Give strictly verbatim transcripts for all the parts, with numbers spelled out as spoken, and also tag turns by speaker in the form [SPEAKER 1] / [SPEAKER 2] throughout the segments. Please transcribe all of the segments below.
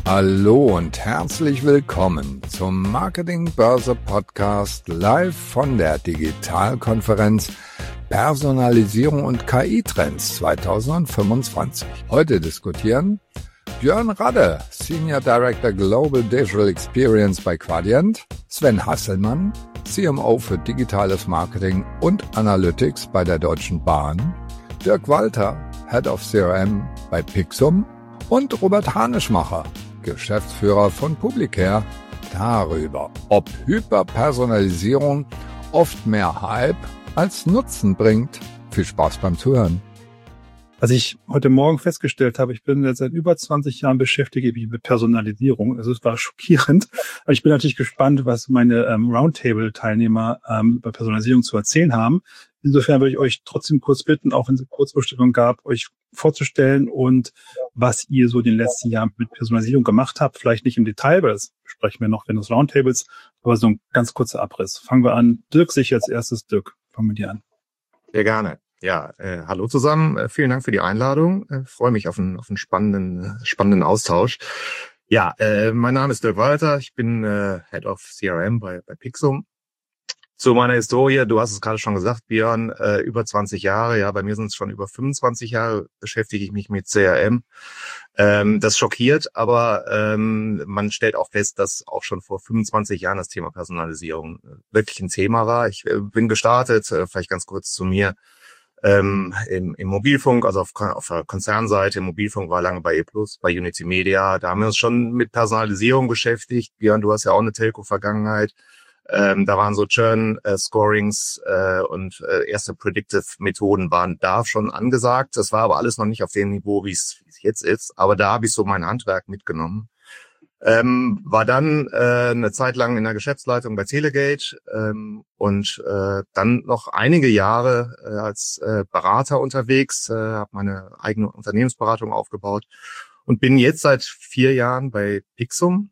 [SPEAKER 1] Hallo und herzlich willkommen zum Marketing Börse Podcast live von der Digitalkonferenz Personalisierung und K I-Trends zwanzig fünfundzwanzig. Heute diskutieren Björn Radde, Senior Director Global Digital Experience bei Quadient, Sven Hasselmann, C M O für digitales Marketing und Analytics bei der Deutschen Bahn, Dirk Walter, Head of C R M bei Pixum und Robert Hanischmacher, Geschäftsführer von Publicare, darüber, ob Hyperpersonalisierung oft mehr Hype als Nutzen bringt. Viel Spaß beim Zuhören.
[SPEAKER 2] Was ich heute Morgen festgestellt habe, ich bin jetzt seit über zwanzig Jahren beschäftigt mich mit Personalisierung. Also es war schockierend. Aber ich bin natürlich gespannt, was meine ähm, Roundtable-Teilnehmer ähm, über Personalisierung zu erzählen haben. Insofern würde ich euch trotzdem kurz bitten, auch wenn es eine Kurzvorstellung gab, euch vorzustellen und was ihr so in den letzten Jahren mit Personalisierung gemacht habt. Vielleicht nicht im Detail, weil das besprechen wir noch während des Roundtables, aber so ein ganz kurzer Abriss. Fangen wir an. Dirk, sich als erstes. Dirk, fangen wir dir an.
[SPEAKER 3] Sehr gerne. Ja, äh, hallo zusammen. Äh, vielen Dank für die Einladung. Äh, freue mich auf einen, auf einen spannenden, spannenden Austausch. Ja, äh, mein Name ist Dirk Walter. Ich bin äh, Head of C R M bei, bei Pixum. Zu meiner Historie, du hast es gerade schon gesagt, Björn, äh, über zwanzig Jahre. Ja, bei mir sind es schon über fünfundzwanzig Jahre, beschäftige ich mich mit C R M. Ähm, das schockiert, aber ähm, man stellt auch fest, dass auch schon vor fünfundzwanzig Jahren das Thema Personalisierung wirklich ein Thema war. Ich äh, bin gestartet, äh, vielleicht ganz kurz zu mir. Ähm, im, im Mobilfunk, also auf, auf der Konzernseite, im Mobilfunk war lange bei E plus, bei Unity Media, da haben wir uns schon mit Personalisierung beschäftigt. Björn, du hast ja auch eine Telco-Vergangenheit. Ähm, da waren so Churn-Scorings äh, und äh, erste Predictive-Methoden waren da schon angesagt. Das war aber alles noch nicht auf dem Niveau, wie es jetzt ist. Aber da habe ich so mein Handwerk mitgenommen. Ähm, war dann äh, eine Zeit lang in der Geschäftsleitung bei Telegate ähm, und äh, dann noch einige Jahre äh, als äh, Berater unterwegs, äh, habe meine eigene Unternehmensberatung aufgebaut und bin jetzt seit vier Jahren bei Pixum.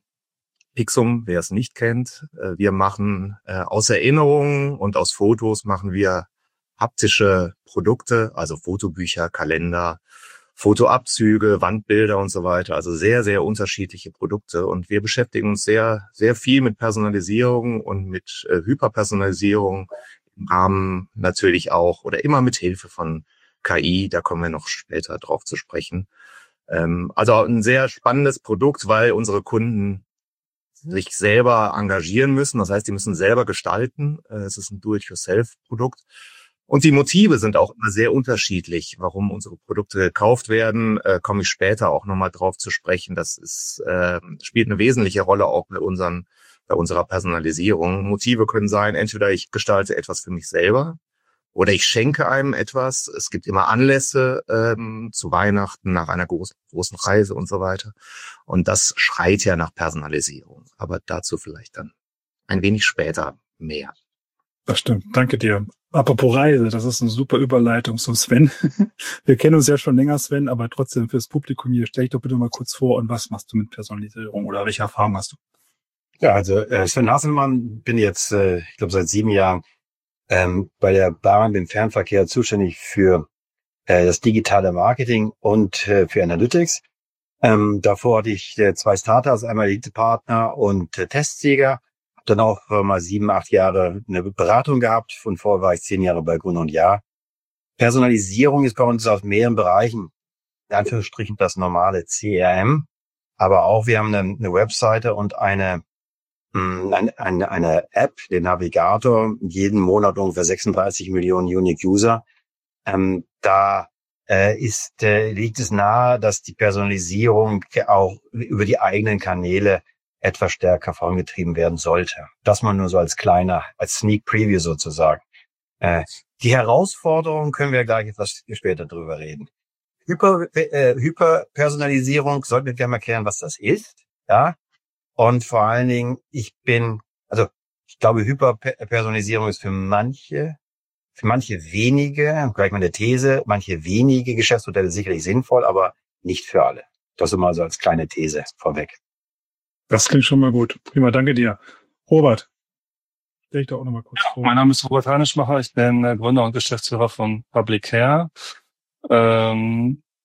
[SPEAKER 3] Pixum, wer es nicht kennt, äh, wir machen äh, aus Erinnerungen und aus Fotos machen wir haptische Produkte, also Fotobücher, Kalender, Fotoabzüge, Wandbilder und so weiter. Also sehr, sehr unterschiedliche Produkte. Und wir beschäftigen uns sehr, sehr viel mit Personalisierung und mit äh, Hyperpersonalisierung im Rahmen natürlich auch oder immer mit Hilfe von K I. Da kommen wir noch später drauf zu sprechen. Ähm, also ein sehr spannendes Produkt, weil unsere Kunden sich selber engagieren müssen. Das heißt, die müssen selber gestalten. Es ist ein Do-it-yourself-Produkt. Und die Motive sind auch immer sehr unterschiedlich, warum unsere Produkte gekauft werden. Äh, komme ich später auch nochmal drauf zu sprechen. Das ist, äh, spielt eine wesentliche Rolle auch bei unseren, bei unserer Personalisierung. Motive können sein, entweder ich gestalte etwas für mich selber oder ich schenke einem etwas. Es gibt immer Anlässe ähm, zu Weihnachten, nach einer großen, großen Reise und so weiter. Und das schreit ja nach Personalisierung. Aber dazu vielleicht dann ein wenig später mehr.
[SPEAKER 2] Das stimmt. Danke dir. Apropos Reise, das ist eine super Überleitung zum Sven. Wir kennen uns ja schon länger, Sven, aber trotzdem fürs Publikum hier, stell dich doch bitte mal kurz vor und was machst du mit Personalisierung oder welche Erfahrung hast du?
[SPEAKER 4] Ja, also äh, Sven Hasselmann, bin jetzt, äh, ich glaube, seit sieben Jahren ähm, bei der Bahn im Fernverkehr zuständig für äh, das digitale Marketing und äh, für Analytics. Ähm, davor hatte ich äh, zwei Startups, einmal Elite-Partner und äh, Testsieger. Dann auch äh, mal sieben, acht Jahre eine Beratung gehabt. Von vorher war ich zehn Jahre bei Grund und Jahr. Personalisierung ist bei uns aus mehreren Bereichen, in Anführungsstrichen das normale C R M. Aber auch wir haben eine, eine Webseite und eine, mh, eine, eine, eine App, den Navigator, jeden Monat ungefähr sechsunddreißig Millionen Unique User. Ähm, da äh, ist, äh, liegt es nahe, dass die Personalisierung auch über die eigenen Kanäle etwas stärker vorangetrieben werden sollte. Das mal nur so als kleiner, als Sneak Preview sozusagen. Äh, die Herausforderungen können wir gleich etwas später drüber reden. Hyper, äh, Hyperpersonalisierung, sollten wir gerne mal erklären, was das ist, ja. Und vor allen Dingen, ich bin, also ich glaube, Hyperpersonalisierung ist für manche, für manche wenige, gleich mal eine These, manche wenige Geschäftsmodelle sicherlich sinnvoll, aber nicht für alle. Das immer so als kleine These vorweg.
[SPEAKER 2] Das klingt schon mal gut. Prima, danke dir. Robert, stell dich doch auch noch mal kurz
[SPEAKER 5] ja,
[SPEAKER 2] vor.
[SPEAKER 5] Mein Name ist Robert Hanischmacher, ich bin Gründer und Geschäftsführer von Publicare. Ähm,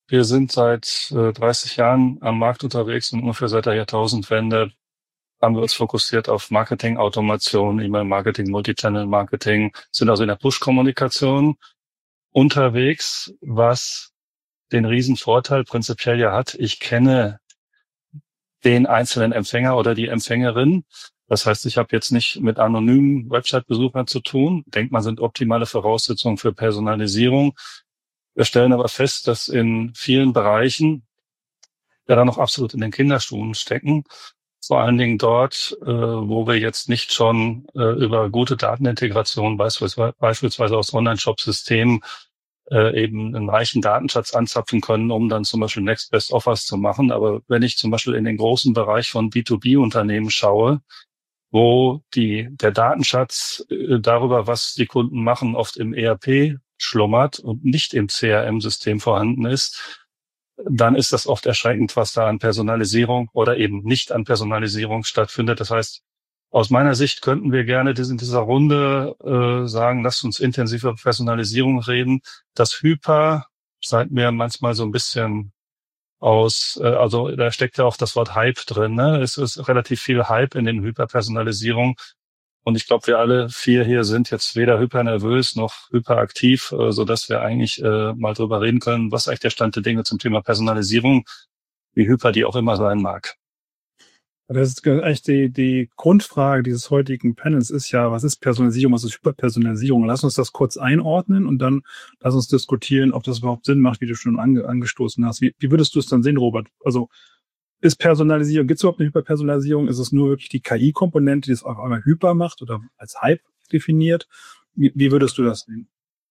[SPEAKER 5] wir sind seit äh, dreißig Jahren am Markt unterwegs und ungefähr seit der Jahrtausendwende haben wir uns fokussiert auf Marketing-Automation, E-Mail-Marketing, Multichannel-Marketing, sind also in der Push-Kommunikation unterwegs, was den riesen Vorteil prinzipiell ja hat, ich kenne den einzelnen Empfänger oder die Empfängerin. Das heißt, ich habe jetzt nicht mit anonymen Website-Besuchern zu tun. Denkt man, sind optimale Voraussetzungen für Personalisierung. Wir stellen aber fest, dass in vielen Bereichen wir da noch absolut in den Kinderschuhen stecken. Vor allen Dingen dort, äh, wo wir jetzt nicht schon äh, über gute Datenintegration, beispielsweise, beispielsweise aus Online-Shop-Systemen, äh, eben einen reichen Datenschatz anzapfen können, um dann zum Beispiel Next Best Offers zu machen. Aber wenn ich zum Beispiel in den großen Bereich von B zwei B-Unternehmen schaue, wo die der Datenschatz äh, darüber, was die Kunden machen, oft im E R P schlummert und nicht im C R M-System vorhanden ist, dann ist das oft erschreckend, was da an Personalisierung oder eben nicht an Personalisierung stattfindet. Das heißt, aus meiner Sicht könnten wir gerne in dieser Runde äh, sagen, lasst uns intensiv über Personalisierung reden. Das Hyper scheint mir manchmal so ein bisschen aus, äh, also da steckt ja auch das Wort Hype drin. Ne? Es ist relativ viel Hype in den Hyperpersonalisierung. Und ich glaube, wir alle vier hier sind jetzt weder hypernervös noch hyperaktiv, äh, sodass wir eigentlich äh, mal drüber reden können, was eigentlich der Stand der Dinge zum Thema Personalisierung, wie hyper die auch immer sein mag.
[SPEAKER 2] Das ist eigentlich die, die Grundfrage dieses heutigen Panels ist ja, was ist Personalisierung, was ist Hyperpersonalisierung? Lass uns das kurz einordnen und dann lass uns diskutieren, ob das überhaupt Sinn macht, wie du schon ange, angestoßen hast. Wie, wie würdest du es dann sehen, Robert? Also ist Personalisierung, gibt es überhaupt eine Hyperpersonalisierung? Ist es nur wirklich die K I-Komponente, die es auf einmal hyper macht oder als Hype definiert? Wie, wie würdest du das sehen?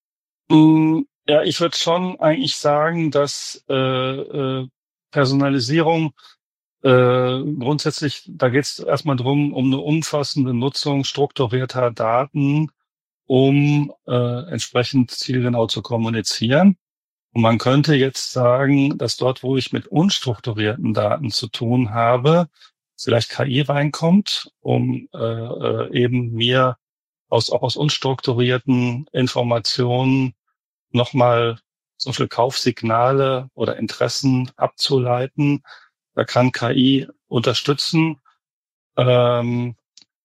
[SPEAKER 5] Ja, ich würde schon eigentlich sagen, dass äh, äh, Personalisierung äh, grundsätzlich, da geht es erstmal drum, um eine umfassende Nutzung strukturierter Daten, um äh, entsprechend zielgenau zu kommunizieren. Und man könnte jetzt sagen, dass dort, wo ich mit unstrukturierten Daten zu tun habe, vielleicht K I reinkommt, um äh, eben mir aus auch aus unstrukturierten Informationen nochmal zum Beispiel Kaufsignale oder Interessen abzuleiten. Da kann K I unterstützen. Ähm,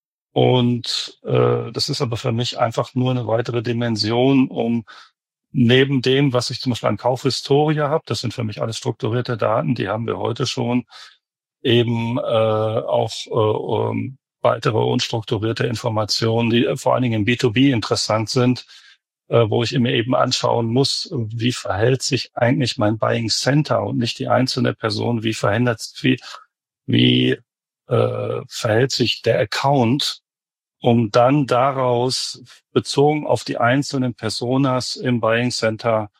[SPEAKER 5] und äh, das ist aber für mich einfach nur eine weitere Dimension, um neben dem, was ich zum Beispiel an Kaufhistorie habe, das sind für mich alles strukturierte Daten, die haben wir heute schon, eben äh, auch äh, um, weitere unstrukturierte Informationen, die vor allen Dingen im B zwei B interessant sind, äh, wo ich mir eben anschauen muss, wie verhält sich eigentlich mein Buying Center und nicht die einzelne Person, wie verhindert, wie, wie äh, verhält sich der Account, um dann daraus bezogen auf die einzelnen Personas im Buying Center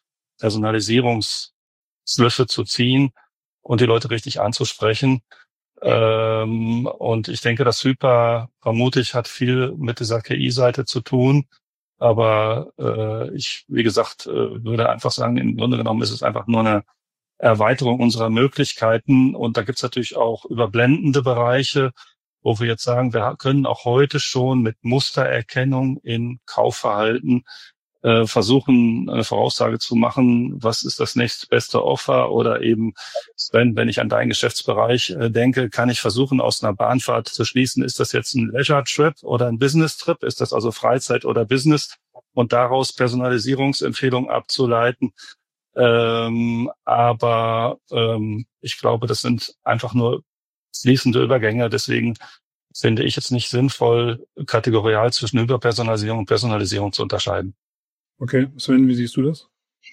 [SPEAKER 5] Personalisierungsschlüsse zu ziehen und die Leute richtig anzusprechen. Ähm, und ich denke, das Hyper, vermutlich, hat viel mit dieser K I-Seite zu tun. Aber äh, ich, wie gesagt, äh, würde einfach sagen, im Grunde genommen ist es einfach nur eine Erweiterung unserer Möglichkeiten. Und da gibt's natürlich auch überblendende Bereiche, wo wir jetzt sagen, wir können auch heute schon mit Mustererkennung in Kaufverhalten äh, versuchen, eine Voraussage zu machen, was ist das nächstbeste Offer, oder eben, wenn, wenn ich an deinen Geschäftsbereich äh, denke, kann ich versuchen, aus einer Bahnfahrt zu schließen, ist das jetzt ein Leisure-Trip oder ein Business-Trip, ist das also Freizeit oder Business, und daraus Personalisierungsempfehlungen abzuleiten. Ähm, aber ähm, ich glaube, das sind einfach nur fließende Übergänge. Deswegen finde ich es nicht sinnvoll, kategorial zwischen Hyperpersonalisierung und Personalisierung zu unterscheiden.
[SPEAKER 2] Okay, Sven, wie siehst du das?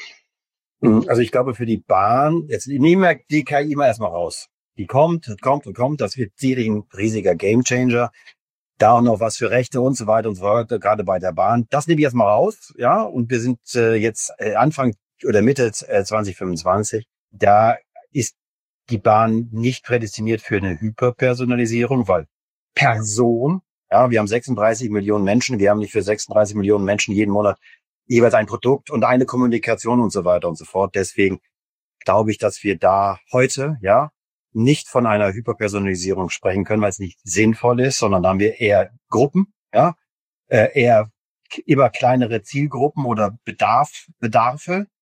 [SPEAKER 4] Also ich glaube, für die Bahn, jetzt nehmen wir die K I mal erstmal raus. Die kommt, kommt und kommt, das wird sicherlich ein riesiger Gamechanger. Da auch noch was für Rechte und so weiter und so weiter, gerade bei der Bahn. Das nehme ich erstmal raus, ja, und wir sind äh, jetzt äh, Anfang oder Mitte äh, zwanzig fünfundzwanzig. Da ist die Bahn nicht prädestiniert für eine Hyperpersonalisierung, weil Person, ja, wir haben sechsunddreißig Millionen Menschen, wir haben nicht für sechsunddreißig Millionen Menschen jeden Monat jeweils ein Produkt und eine Kommunikation und so weiter und so fort. Deswegen glaube ich, dass wir da heute, ja, nicht von einer Hyperpersonalisierung sprechen können, weil es nicht sinnvoll ist, sondern da haben wir eher Gruppen, ja, äh, eher immer kleinere Zielgruppen oder Bedarf, Bedarfe,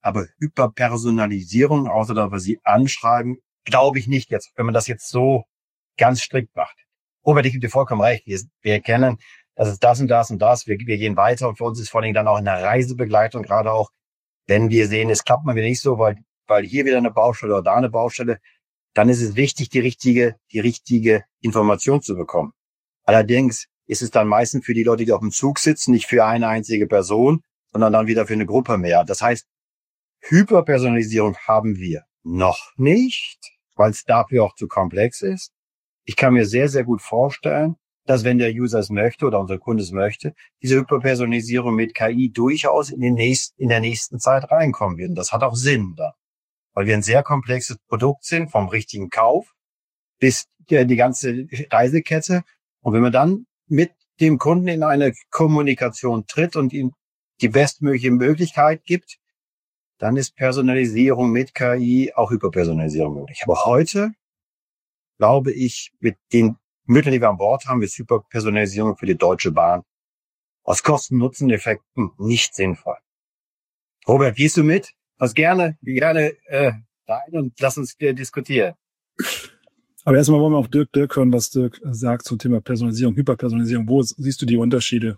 [SPEAKER 4] aber Hyperpersonalisierung, außer dass wir sie anschreiben, glaube ich nicht jetzt, wenn man das jetzt so ganz strikt macht. Robert, ich gebe dir vollkommen recht. Wir, wir erkennen, das ist das und das und das. Wir, wir gehen weiter und für uns ist vor allem dann auch in der Reisebegleitung, gerade auch, wenn wir sehen, es klappt mal wieder nicht so, weil, weil hier wieder eine Baustelle oder da eine Baustelle, dann ist es wichtig, die richtige, die richtige Information zu bekommen. Allerdings ist es dann meistens für die Leute, die auf dem Zug sitzen, nicht für eine einzige Person, sondern dann wieder für eine Gruppe mehr. Das heißt, Hyperpersonalisierung haben wir noch nicht, weil es dafür auch zu komplex ist. Ich kann mir sehr, sehr gut vorstellen, dass wenn der User es möchte oder unser Kunde es möchte, diese Hyperpersonalisierung mit K I durchaus in den nächsten, in der nächsten Zeit reinkommen wird. Und das hat auch Sinn da, weil wir ein sehr komplexes Produkt sind, vom richtigen Kauf bis die, die ganze Reisekette. Und wenn man dann mit dem Kunden in eine Kommunikation tritt und ihm die bestmögliche Möglichkeit gibt, dann ist Personalisierung mit K I auch Hyperpersonalisierung möglich. Aber heute glaube ich, mit den Mitteln, die wir an Bord haben, ist Hyperpersonalisierung für die Deutsche Bahn aus Kosten-Nutzen-Effekten nicht sinnvoll. Robert, gehst du mit? Was gerne, gerne äh, rein und lass uns äh, diskutieren.
[SPEAKER 2] Aber erstmal wollen wir auf Dirk, Dirk hören, was Dirk sagt zum Thema Personalisierung, Hyperpersonalisierung. Wo siehst du die Unterschiede?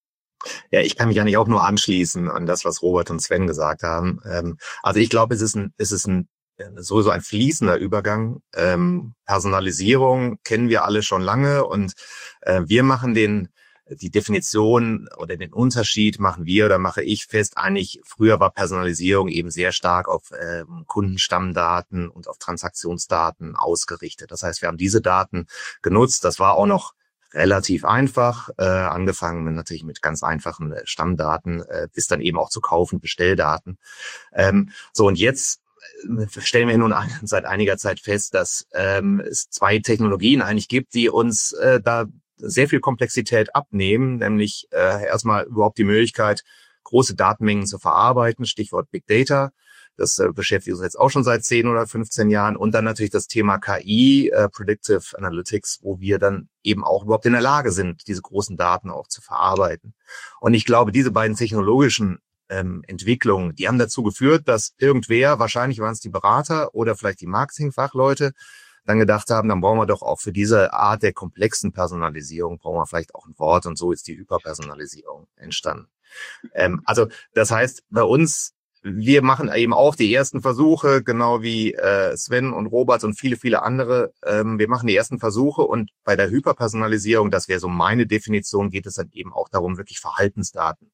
[SPEAKER 3] Ja, ich kann mich eigentlich auch nur anschließen an das, was Robert und Sven gesagt haben. Also ich glaube, es ist ein, es ist ein sowieso ein fließender Übergang. Ähm, Personalisierung kennen wir alle schon lange und äh, wir machen den die Definition oder den Unterschied machen wir oder mache ich fest. Eigentlich früher war Personalisierung eben sehr stark auf äh, Kundenstammdaten und auf Transaktionsdaten ausgerichtet. Das heißt, wir haben diese Daten genutzt. Das war auch noch relativ einfach, äh, angefangen mit, natürlich mit ganz einfachen äh, Stammdaten, äh, bis dann eben auch zu kaufen, Bestelldaten. Ähm, so und jetzt stellen wir nun seit einiger Zeit fest, dass ähm, es zwei Technologien eigentlich gibt, die uns äh, da sehr viel Komplexität abnehmen, nämlich äh, erstmal überhaupt die Möglichkeit, große Datenmengen zu verarbeiten, Stichwort Big Data. Das äh, beschäftigt uns jetzt auch schon seit zehn oder fünfzehn Jahren. Und dann natürlich das Thema K I, äh, Predictive Analytics, wo wir dann eben auch überhaupt in der Lage sind, diese großen Daten auch zu verarbeiten. Und ich glaube, diese beiden technologischen Ähm, Entwicklungen, die haben dazu geführt, dass irgendwer, wahrscheinlich waren es die Berater oder vielleicht die Marketingfachleute, dann gedacht haben, dann brauchen wir doch auch für diese Art der komplexen Personalisierung, brauchen wir vielleicht auch ein Wort und so ist die Hyperpersonalisierung entstanden. Ähm, also das heißt, bei uns, wir machen eben auch die ersten Versuche, genau wie äh, Sven und Robert und viele, viele andere, ähm, wir machen die ersten Versuche und bei der Hyperpersonalisierung, das wäre so meine Definition, geht es dann eben auch darum, wirklich Verhaltensdaten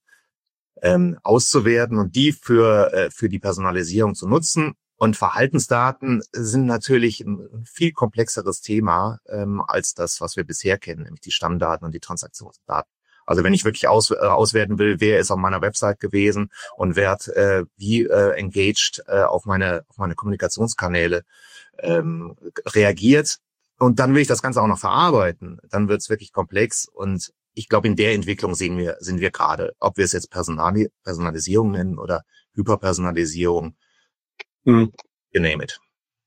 [SPEAKER 3] Ähm, auszuwerten und die für äh, für die Personalisierung zu nutzen. Und Verhaltensdaten sind natürlich ein viel komplexeres Thema ähm, als das, was wir bisher kennen, nämlich die Stammdaten und die Transaktionsdaten. Also wenn ich wirklich aus, äh, auswerten will, wer ist auf meiner Website gewesen und wer hat äh, wie äh, engaged äh, auf meine auf meine Kommunikationskanäle ähm, reagiert, und dann will ich das Ganze auch noch verarbeiten, dann wird es wirklich komplex. Und ich glaube, in der Entwicklung sehen wir, sind wir gerade, ob wir es jetzt Personali- Personalisierung nennen oder Hyperpersonalisierung.
[SPEAKER 4] Mhm.
[SPEAKER 3] You name it.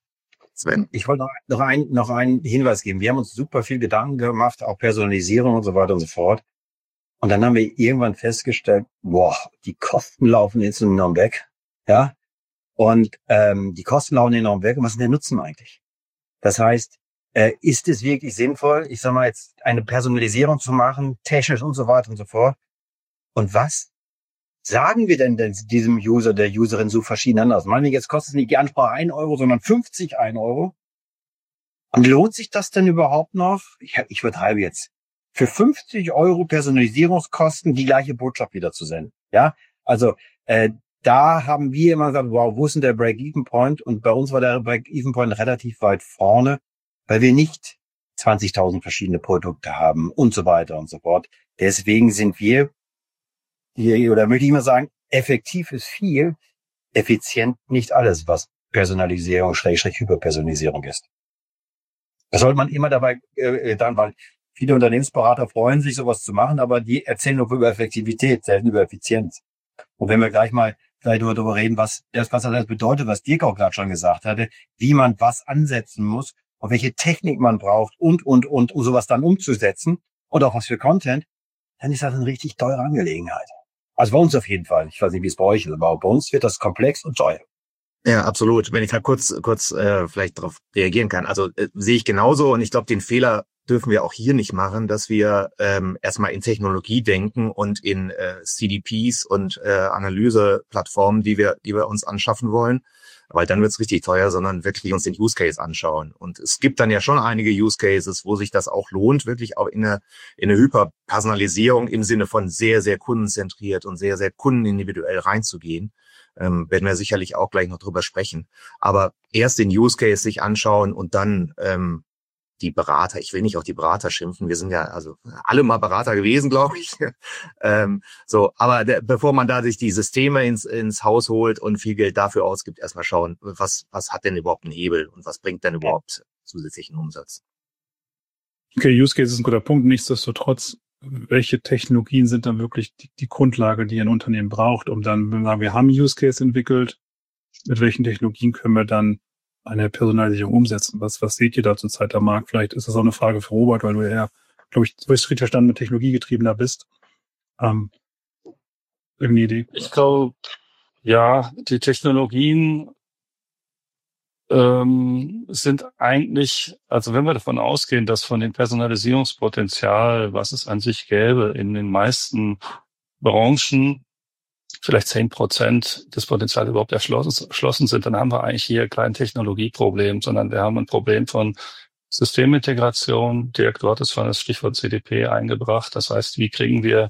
[SPEAKER 3] Sven?
[SPEAKER 4] Ich wollte noch, noch, ein, noch einen Hinweis geben. Wir haben uns super viel Gedanken gemacht, auch Personalisierung und so weiter und so fort. Und dann haben wir irgendwann festgestellt, boah, die Kosten laufen jetzt enorm weg. Ja. Und ähm, die Kosten laufen enorm weg. Und was ist der Nutzen eigentlich? Das heißt, Äh, ist es wirklich sinnvoll, ich sag mal jetzt, eine Personalisierung zu machen, technisch und so weiter und so fort? Und was sagen wir denn, denn diesem User, der Userin so verschieden anders? Meinen jetzt kostet es nicht die Ansprache ein Euro, sondern fünfzig ein Euro? Und lohnt sich das denn überhaupt noch? Ich, ich übertreibe jetzt. Für fünfzig Euro Personalisierungskosten die gleiche Botschaft wieder zu senden. Ja, also äh, da haben wir immer gesagt, wow, wo ist denn der Break-Even-Point? Und bei uns war der Break-Even-Point relativ weit vorne, weil wir nicht zwanzigtausend verschiedene Produkte haben und so weiter und so fort. Deswegen sind wir, hier, oder möchte ich mal sagen, effektiv ist viel, effizient nicht alles, was Personalisierung, Schrägstrich Hyperpersonalisierung ist. Das sollte man immer dabei äh, dann, weil viele Unternehmensberater freuen sich, sowas zu machen, aber die erzählen nur über Effektivität, selten über Effizienz. Und wenn wir gleich mal vielleicht nur darüber reden, was das, was das bedeutet, was Dirk auch gerade schon gesagt hatte, wie man was ansetzen muss, und welche Technik man braucht und, und, und, um sowas dann umzusetzen und auch was für Content, dann ist das eine richtig teure Angelegenheit. Also bei uns auf jeden Fall. Ich weiß nicht, wie es bei euch ist, aber bei uns wird das komplex und teuer.
[SPEAKER 3] Ja, absolut. Wenn ich da kurz kurz äh, vielleicht darauf reagieren kann. Also äh, sehe ich genauso und ich glaube, den Fehler dürfen wir auch hier nicht machen, dass wir ähm, erstmal in Technologie denken und in äh, C D Ps und äh, Analyseplattformen, die wir die wir uns anschaffen wollen, weil dann wird's richtig teuer, sondern wirklich uns den Use Case anschauen. Und es gibt dann ja schon einige Use Cases, wo sich das auch lohnt, wirklich auch in eine in eine Hyperpersonalisierung im Sinne von sehr sehr kundenzentriert und sehr sehr kundenindividuell reinzugehen. Ähm, werden wir sicherlich auch gleich noch drüber sprechen. Aber erst den Use Case sich anschauen und dann ähm, die Berater, ich will nicht auch die Berater schimpfen, wir sind ja also alle mal Berater gewesen, glaube ich. ähm, so, aber der, bevor man da sich die Systeme ins ins Haus holt und viel Geld dafür ausgibt, erstmal schauen, was was hat denn überhaupt einen Hebel und was bringt denn überhaupt zusätzlichen Umsatz.
[SPEAKER 2] Okay, Use Case ist ein guter Punkt. Nichtsdestotrotz, welche Technologien sind dann wirklich die, die Grundlage, die ein Unternehmen braucht, um dann, wenn wir sagen, wir haben Use Case entwickelt, mit welchen Technologien können wir dann eine Personalisierung umsetzen? Was, was seht ihr da zurzeit am Markt? Vielleicht ist das auch eine Frage für Robert, weil du ja, glaube ich, so ist richtig verstanden, mit Technologiegetriebener bist. Ähm, irgendeine Idee?
[SPEAKER 5] Ich glaube, ja, die Technologien ähm, sind eigentlich, also wenn wir davon ausgehen, dass von dem Personalisierungspotenzial, was es an sich gäbe, in den meisten Branchen vielleicht zehn Prozent des Potenzials überhaupt erschlossen, erschlossen sind, dann haben wir eigentlich hier kein Technologieproblem, sondern wir haben ein Problem von Systemintegration. Dirk, du hattest vorhin das Stichwort C D P eingebracht. Das heißt, wie kriegen wir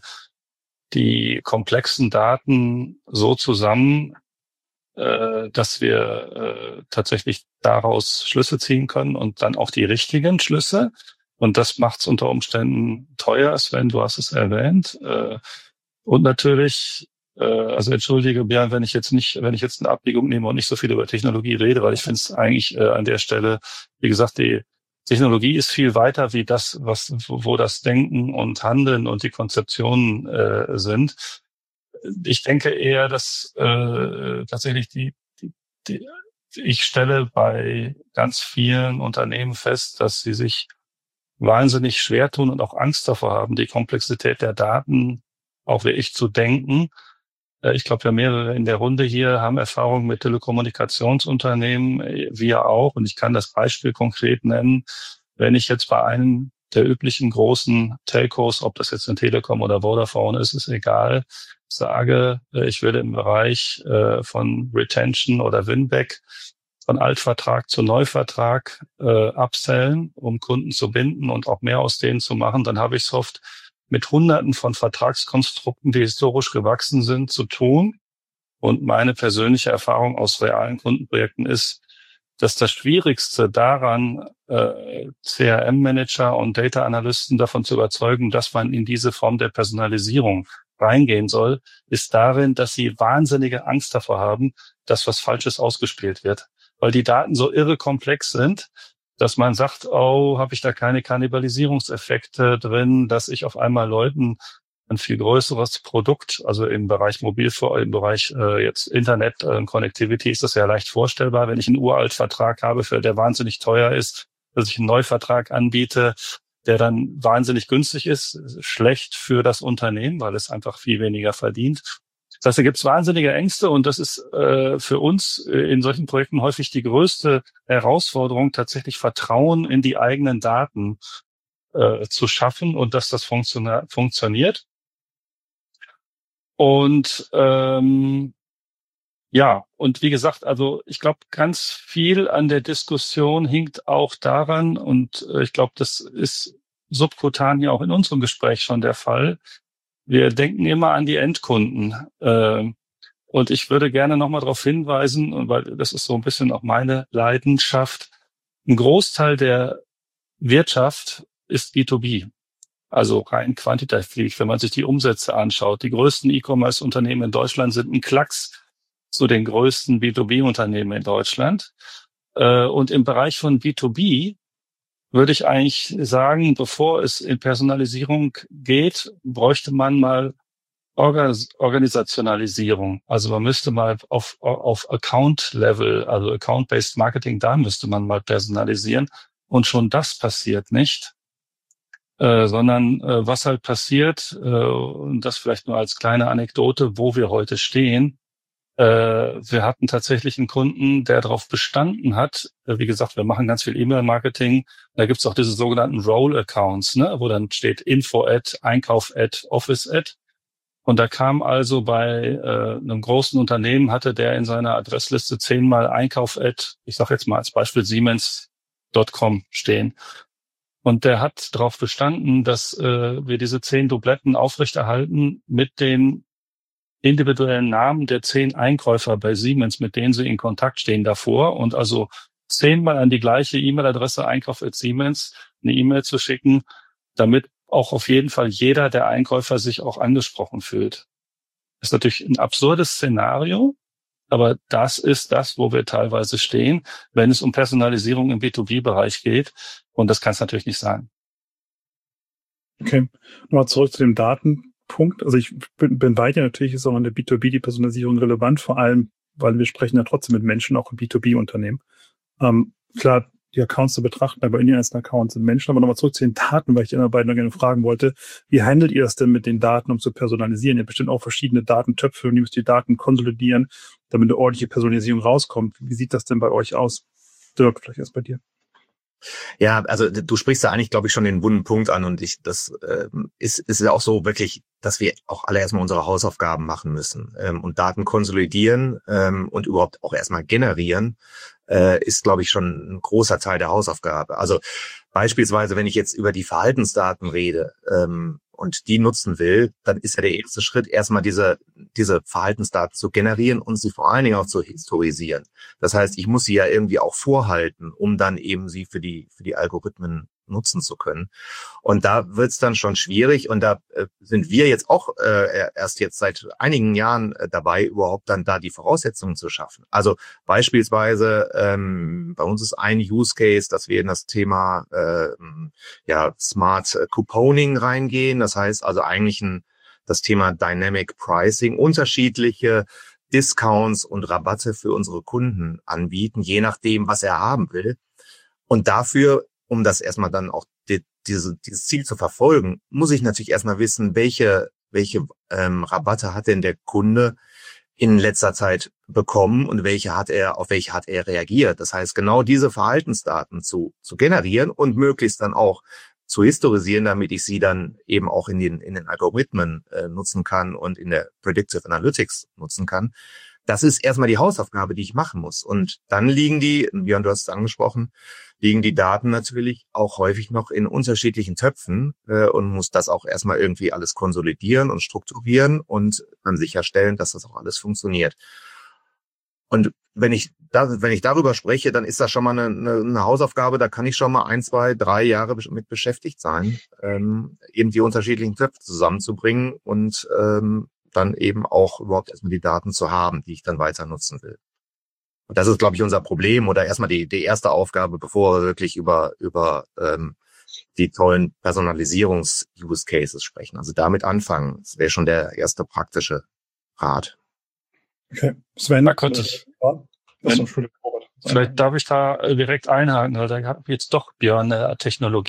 [SPEAKER 5] die komplexen Daten so zusammen, äh, dass wir äh, tatsächlich daraus Schlüsse ziehen können und dann auch die richtigen Schlüsse. Und das macht es unter Umständen teuer, Sven, du hast es erwähnt. Äh, und natürlich, äh, also entschuldige, Björn, wenn ich jetzt nicht, wenn ich jetzt eine Abbiegung nehme und nicht so viel über Technologie rede, weil ich finde es eigentlich äh, an der Stelle, wie gesagt, die Technologie ist viel weiter wie das, was, wo das Denken und Handeln und die Konzeptionen äh, sind. Ich denke eher, dass äh, tatsächlich die, die, die, ich stelle bei ganz vielen Unternehmen fest, dass sie sich wahnsinnig schwer tun und auch Angst davor haben, die Komplexität der Daten auch wirklich zu denken. Äh, ich glaube, wir mehrere in der Runde hier haben Erfahrung mit Telekommunikationsunternehmen, wir auch. Und ich kann das Beispiel konkret nennen. Wenn ich jetzt bei einem der üblichen großen Telcos, ob das jetzt ein Telekom oder Vodafone ist, ist egal, sage, ich will im Bereich von Retention oder Winback von Altvertrag zu Neuvertrag äh, upsellen, um Kunden zu binden und auch mehr aus denen zu machen, dann habe ich es oft mit Hunderten von Vertragskonstrukten, die historisch gewachsen sind, zu tun. Und meine persönliche Erfahrung aus realen Kundenprojekten ist, dass das Schwierigste daran, äh, C R M-Manager und Data-Analysten davon zu überzeugen, dass man in diese Form der Personalisierung reingehen soll, ist darin, dass sie wahnsinnige Angst davor haben, dass was Falsches ausgespielt wird. Weil die Daten so irre komplex sind, dass man sagt, oh, habe ich da keine Kannibalisierungseffekte drin, dass ich auf einmal Leuten ein viel größeres Produkt, also im Bereich Mobil, im Bereich äh, jetzt Internet, äh, Connectivity ist das ja leicht vorstellbar, wenn ich einen Uraltvertrag habe, für der wahnsinnig teuer ist, dass ich einen Neuvertrag anbiete, der dann wahnsinnig günstig ist, schlecht für das Unternehmen, weil es einfach viel weniger verdient. Das heißt, da gibt es wahnsinnige Ängste und das ist äh, für uns in solchen Projekten häufig die größte Herausforderung, tatsächlich Vertrauen in die eigenen Daten äh, zu schaffen und dass das funktio- funktioniert. Und ähm, ja, und wie gesagt, also ich glaube, ganz viel an der Diskussion hinkt auch daran, und äh, ich glaube, das ist subkutan ja auch in unserem Gespräch schon der Fall. Wir denken immer an die Endkunden. Äh, und ich würde gerne nochmal darauf hinweisen, weil das ist so ein bisschen auch meine Leidenschaft, ein Großteil der Wirtschaft ist B zwei B. Also rein quantitativ, wenn man sich die Umsätze anschaut. Die größten E-Commerce-Unternehmen in Deutschland sind ein Klacks zu den größten B zwei B-Unternehmen in Deutschland. Und im Bereich von B zwei B würde ich eigentlich sagen, bevor es in Personalisierung geht, bräuchte man mal Organisationalisierung. Also man müsste mal auf, auf Account-Level, also Account-Based Marketing, da müsste man mal personalisieren. Und schon das passiert nicht. Äh, sondern äh, was halt passiert, äh, und das vielleicht nur als kleine Anekdote, wo wir heute stehen. Äh, wir hatten tatsächlich einen Kunden, der darauf bestanden hat, äh, wie gesagt, wir machen ganz viel E-Mail-Marketing, da gibt's auch diese sogenannten Role-Accounts, ne, wo dann steht Info-Ad, Einkauf-Ad, Office-Ad. Und da kam also bei äh, einem großen Unternehmen, hatte der in seiner Adressliste zehnmal Einkauf-Ad, ich sage jetzt mal als Beispiel Siemens Punkt com stehen. Und der hat darauf bestanden, dass äh, wir diese zehn Dubletten aufrechterhalten mit den individuellen Namen der zehn Einkäufer bei Siemens, mit denen sie in Kontakt stehen davor. Und also zehnmal an die gleiche E-Mail-Adresse Einkauf at Siemens eine E-Mail zu schicken, damit auch auf jeden Fall jeder der Einkäufer sich auch angesprochen fühlt. Das ist natürlich ein absurdes Szenario, aber das ist das, wo wir teilweise stehen, wenn es um Personalisierung im B zwei B-Bereich geht. Und das kann es natürlich nicht sein.
[SPEAKER 2] Okay, nochmal zurück zu dem Datenpunkt. Also ich bin, bin bei dir, natürlich ist auch in der B zwei B die Personalisierung relevant, vor allem, weil wir sprechen ja trotzdem mit Menschen, auch im B zwei B-Unternehmen. Ähm, klar, die Accounts zu betrachten, aber in den einzelnen Accounts sind Menschen. Aber nochmal zurück zu den Daten, weil ich die anderen beiden noch gerne fragen wollte. Wie handelt ihr das denn mit den Daten, um zu personalisieren? Ihr habt bestimmt auch verschiedene Datentöpfe und ihr müsst die Daten konsolidieren, damit eine ordentliche Personalisierung rauskommt. Wie sieht das denn bei euch aus? Dirk, vielleicht erst bei dir.
[SPEAKER 3] Ja, also du sprichst da eigentlich, glaube ich, schon den wunden Punkt an und ich, das äh, ist, ist ja auch so wirklich, dass wir auch alle erstmal unsere Hausaufgaben machen müssen ähm, und Daten konsolidieren ähm, und überhaupt auch erstmal generieren, äh, ist, glaube ich, schon ein großer Teil der Hausaufgabe. Also beispielsweise, wenn ich jetzt über die Verhaltensdaten rede ähm, und die nutzen will, dann ist ja der erste Schritt, erstmal diese diese Verhaltensdaten zu generieren und sie vor allen Dingen auch zu historisieren. Das heißt, ich muss sie ja irgendwie auch vorhalten, um dann eben sie für die für die Algorithmen nutzen zu können. Und da wird's dann schon schwierig und da äh, sind wir jetzt auch äh, erst jetzt seit einigen Jahren äh, dabei, überhaupt dann da die Voraussetzungen zu schaffen. Also beispielsweise ähm, bei uns ist ein Use Case, dass wir in das Thema äh, ja Smart Couponing reingehen. Das heißt also eigentlich ein das Thema Dynamic Pricing, unterschiedliche Discounts und Rabatte für unsere Kunden anbieten, je nachdem, was er haben will. Und dafür, um das erstmal dann auch die, diese, dieses Ziel zu verfolgen, muss ich natürlich erstmal wissen, welche welche ähm, Rabatte hat denn der Kunde in letzter Zeit bekommen und welche hat er, auf welche hat er reagiert. Das heißt, genau diese Verhaltensdaten zu zu generieren und möglichst dann auch zu historisieren, damit ich sie dann eben auch in den in den Algorithmen äh, nutzen kann und in der Predictive Analytics nutzen kann. Das ist erstmal die Hausaufgabe, die ich machen muss. Und dann liegen die, Björn, du hast es angesprochen, liegen die Daten natürlich auch häufig noch in unterschiedlichen Töpfen äh, und muss das auch erstmal irgendwie alles konsolidieren und strukturieren und dann sicherstellen, dass das auch alles funktioniert. Und wenn ich da, wenn ich darüber spreche, dann ist das schon mal eine, eine, eine Hausaufgabe, da kann ich schon mal ein, zwei, drei Jahre mit beschäftigt sein, ähm, irgendwie unterschiedlichen Töpfe zusammenzubringen und ähm, dann eben auch überhaupt erstmal die Daten zu haben, die ich dann weiter nutzen will. Und das ist, glaube ich, unser Problem oder erstmal die, die erste Aufgabe, bevor wir wirklich über, über ähm, die tollen Personalisierungs-Use-Cases sprechen. Also damit anfangen. Das wäre schon der erste praktische Rat.
[SPEAKER 2] Okay, Sven,
[SPEAKER 5] da könnte ich.
[SPEAKER 2] Wenn,
[SPEAKER 5] vielleicht darf ich da direkt einhaken, weil da habe ich jetzt doch, Björn, einen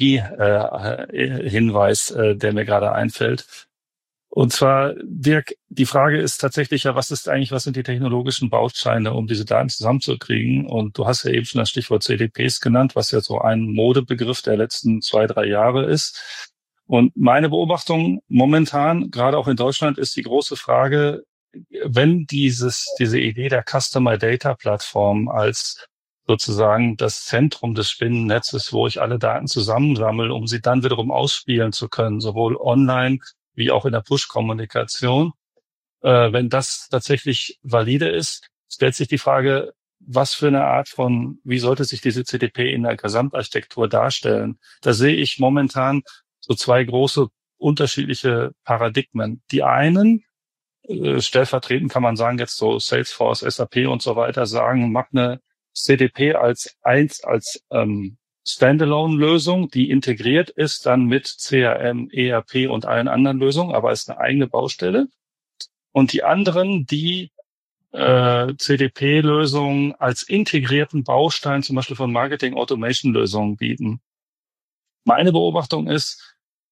[SPEAKER 5] Technologie-Hinweis, äh, äh, der mir gerade einfällt. Und zwar, Dirk, die Frage ist tatsächlich ja, was ist eigentlich, was sind die technologischen Bausteine, um diese Daten zusammenzukriegen? Und du hast ja eben schon das Stichwort C D Ps genannt, was ja so ein Modebegriff der letzten zwei, drei Jahre ist. Und meine Beobachtung momentan, gerade auch in Deutschland, ist die große Frage, wenn dieses, diese Idee der Customer Data Plattform als sozusagen das Zentrum des Spinnennetzes, wo ich alle Daten zusammensammle, um sie dann wiederum ausspielen zu können, sowohl online wie auch in der Push-Kommunikation. Äh, wenn das tatsächlich valide ist, stellt sich die Frage, was für eine Art von, wie sollte sich diese C D P in der Gesamtarchitektur darstellen? Da sehe ich momentan so zwei große unterschiedliche Paradigmen. Die einen, äh, stellvertretend kann man sagen, jetzt so Salesforce, S A P und so weiter, sagen, mach eine C D P als eins, als ähm, Standalone-Lösung, die integriert ist dann mit C R M, E R P und allen anderen Lösungen, aber ist eine eigene Baustelle. Und die anderen, die äh, C D P-Lösungen als integrierten Baustein zum Beispiel von Marketing-Automation-Lösungen bieten. Meine Beobachtung ist,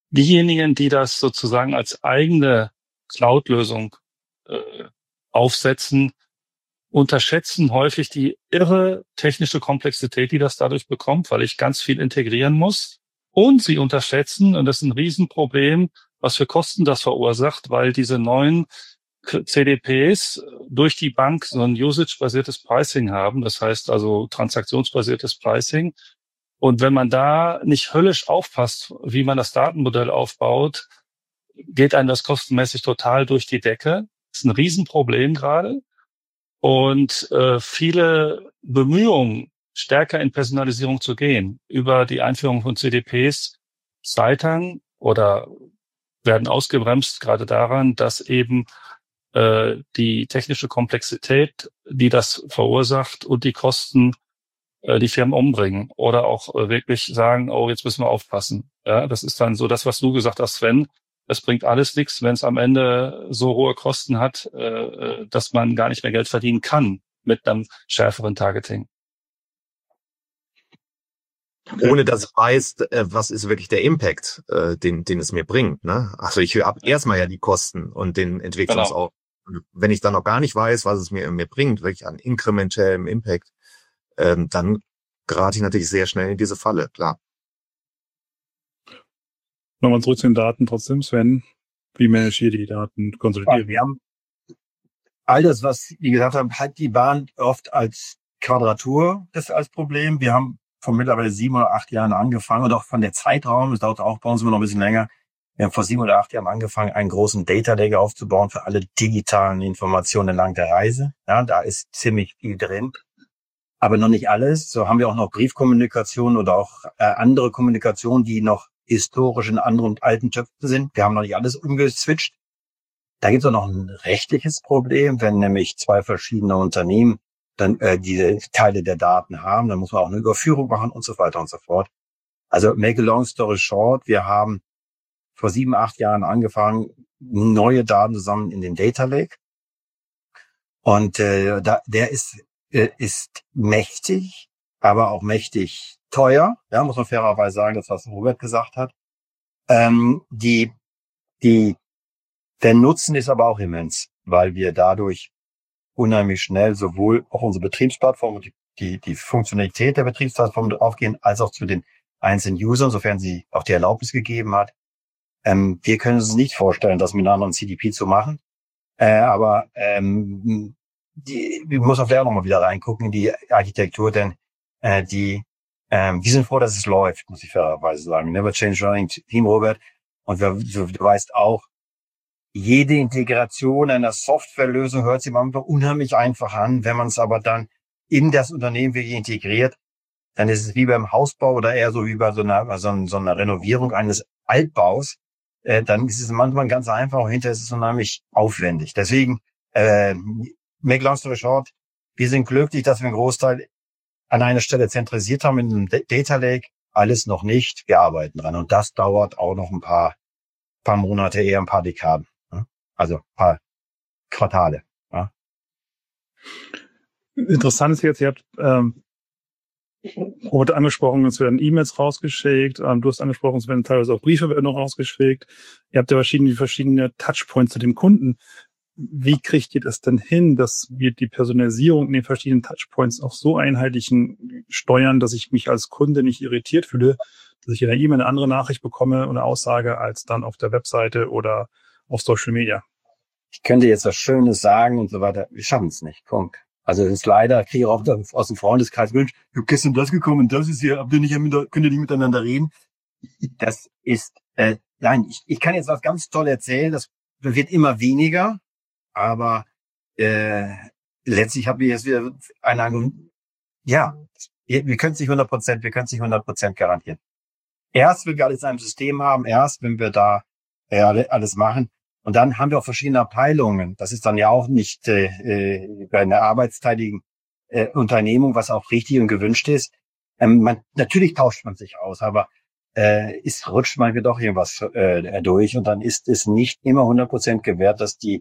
[SPEAKER 5] diejenigen, die das sozusagen als eigene Cloud-Lösung äh, aufsetzen, unterschätzen häufig die irre technische Komplexität, die das dadurch bekommt, weil ich ganz viel integrieren muss. Und sie unterschätzen, und das ist ein Riesenproblem, was für Kosten das verursacht, weil diese neuen C D Ps durch die Bank so ein usage-basiertes Pricing haben, das heißt also transaktionsbasiertes Pricing. Und wenn man da nicht höllisch aufpasst, wie man das Datenmodell aufbaut, geht einem das kostenmäßig total durch die Decke. Das ist ein Riesenproblem gerade. Und äh, viele Bemühungen, stärker in Personalisierung zu gehen, über die Einführung von C D Ps, scheitern oder werden ausgebremst, gerade daran, dass eben äh, die technische Komplexität, die das verursacht und die Kosten äh, die Firmen umbringen oder auch äh, wirklich sagen, oh, jetzt müssen wir aufpassen. Ja, das ist dann so das, was du gesagt hast, Sven. Es bringt alles nichts, wenn es am Ende so hohe Kosten hat, äh, dass man gar nicht mehr Geld verdienen kann mit einem schärferen Targeting.
[SPEAKER 3] Ohne dass ich weiß, äh, was ist wirklich der Impact, äh, den, den es mir bringt. Ne? Also ich habe erstmal ja die Kosten und den Entwicklungsaufwand. Genau. Wenn ich dann noch gar nicht weiß, was es mir, mir bringt, wirklich an inkrementellem Impact, ähm, dann gerate ich natürlich sehr schnell in diese Falle, klar.
[SPEAKER 2] Nochmal zurück zu den Daten trotzdem, Sven. Wie manage ihr die Daten? Konsolidieren?
[SPEAKER 4] Wir haben all das, was die gesagt haben, hat die Bahn oft als Quadratur das als Problem. Wir haben vor mittlerweile sieben oder acht Jahren angefangen und auch von der Zeitraum, es dauert auch bei uns immer noch ein bisschen länger. Wir haben vor sieben oder acht Jahren angefangen, einen großen Data Lake aufzubauen für alle digitalen Informationen entlang der Reise. Ja, da ist ziemlich viel drin. Aber noch nicht alles. So haben wir auch noch Briefkommunikation oder auch äh, andere Kommunikation, die noch historisch in anderen alten Töpfen sind. Wir haben noch nicht alles umgeswitcht. Da gibt es auch noch ein rechtliches Problem, wenn nämlich zwei verschiedene Unternehmen dann äh, diese Teile der Daten haben, dann muss man auch eine Überführung machen und so weiter und so fort. Also make a long story short, wir haben vor sieben, acht Jahren angefangen, neue Daten zusammen in den Data Lake. Und äh, da, der ist äh, ist mächtig, aber auch mächtig teuer. Ja, muss man fairerweise sagen, das was Robert gesagt hat. Ähm, die die der Nutzen ist aber auch immens, weil wir dadurch unheimlich schnell sowohl auf unsere Betriebsplattform und die, die, die Funktionalität der Betriebsplattform aufgehen, als auch zu den einzelnen Usern, sofern sie auch die Erlaubnis gegeben hat. Ähm, wir können uns nicht vorstellen, das mit einem anderen C D P zu machen. Äh, aber ähm, die, wir müssen auch nochmal wieder reingucken in die Architektur, denn äh, die ähm, wir sind froh, dass es läuft, muss ich fairerweise sagen. Never change running team, Robert. Und wir, du, du weißt auch, jede Integration einer Softwarelösung hört sich manchmal unheimlich einfach an. Wenn man es aber dann in das Unternehmen wirklich integriert, dann ist es wie beim Hausbau oder eher so wie bei so einer, so einer, so einer Renovierung eines Altbaus. Äh, dann ist es manchmal ganz einfach und hinterher ist es unheimlich aufwendig. Deswegen, äh, make long story short, wir sind glücklich, dass wir einen Großteil an einer Stelle zentralisiert haben in einem Data Lake. Alles noch nicht. Wir arbeiten dran. Und das dauert auch noch ein paar, paar Monate, eher ein paar Dekaden. Also ein paar Quartale. Ja.
[SPEAKER 2] Interessant ist jetzt, ihr habt ähm, Robert angesprochen, es werden E-Mails rausgeschickt. Ähm, du hast angesprochen, es werden teilweise auch Briefe werden noch rausgeschickt. Ihr habt ja verschiedene, verschiedene Touchpoints zu dem Kunden. Wie kriegt ihr das denn hin, dass wir die Personalisierung in den verschiedenen Touchpoints auch so einheitlich steuern, dass ich mich als Kunde nicht irritiert fühle, dass ich in der E-Mail eine andere Nachricht bekomme oder eine Aussage als dann auf der Webseite oder auf Social Media?
[SPEAKER 4] Ich könnte jetzt was Schönes sagen und so weiter. Wir schaffen es nicht. Punkt. Also es ist leider, kriege ich auch aus dem Freundeskreis gewünscht, ich habe gestern das gekommen und das ist hier, habt ihr nicht, könnt ihr nicht miteinander reden? Das ist, äh, nein, ich, ich kann jetzt was ganz toll erzählen, das wird immer weniger, aber äh, letztlich haben wir jetzt wieder eine, ja, wir können es nicht hundert Prozent, wir können es nicht hundert Prozent garantieren. Erst, wenn wir alles in einem System haben, erst, wenn wir da äh, alles machen. Und dann haben wir auch verschiedene Abteilungen. Das ist dann ja auch nicht äh, bei einer arbeitsteiligen äh, Unternehmung, was auch richtig und gewünscht ist. Ähm, man, natürlich tauscht man sich aus, aber äh, ist rutscht manchmal doch irgendwas äh, durch. Und dann ist es nicht immer hundert Prozent gewährt, dass die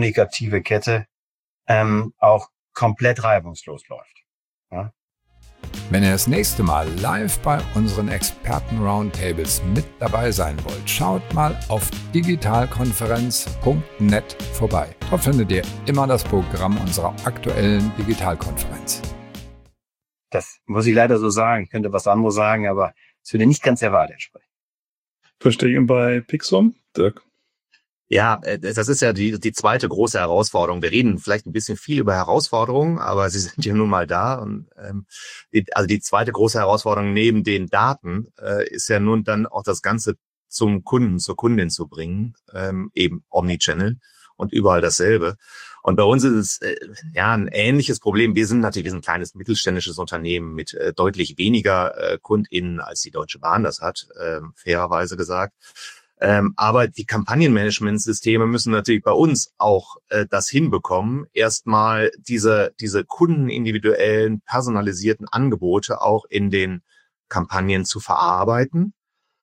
[SPEAKER 4] kommunikative Kette ähm, auch komplett reibungslos läuft. Ja?
[SPEAKER 1] Wenn ihr das nächste Mal live bei unseren Experten-Roundtables mit dabei sein wollt, schaut mal auf digitalkonferenz punkt net vorbei. Dort findet ihr immer das Programm unserer aktuellen Digitalkonferenz.
[SPEAKER 4] Das muss ich leider so sagen. Ich könnte was anderes sagen, aber es würde nicht ganz der Wahrheit entsprechen.
[SPEAKER 2] Verstehe ich. Bei Pixum, Dirk?
[SPEAKER 3] Ja, das ist ja die, die zweite große Herausforderung. Wir reden vielleicht ein bisschen viel über Herausforderungen, aber sie sind ja nun mal da. Und ähm, die, also die zweite große Herausforderung neben den Daten äh, ist ja nun dann auch das Ganze zum Kunden, zur Kundin zu bringen, ähm, eben Omnichannel und überall dasselbe. Und bei uns ist es äh, ja ein ähnliches Problem. Wir sind natürlich wir sind ein kleines mittelständisches Unternehmen mit äh, deutlich weniger äh, KundInnen, als die Deutsche Bahn das hat, äh, fairerweise gesagt. Ähm, aber die Kampagnenmanagementsysteme müssen natürlich bei uns auch äh, das hinbekommen, erstmal diese diese kundenindividuellen, personalisierten Angebote auch in den Kampagnen zu verarbeiten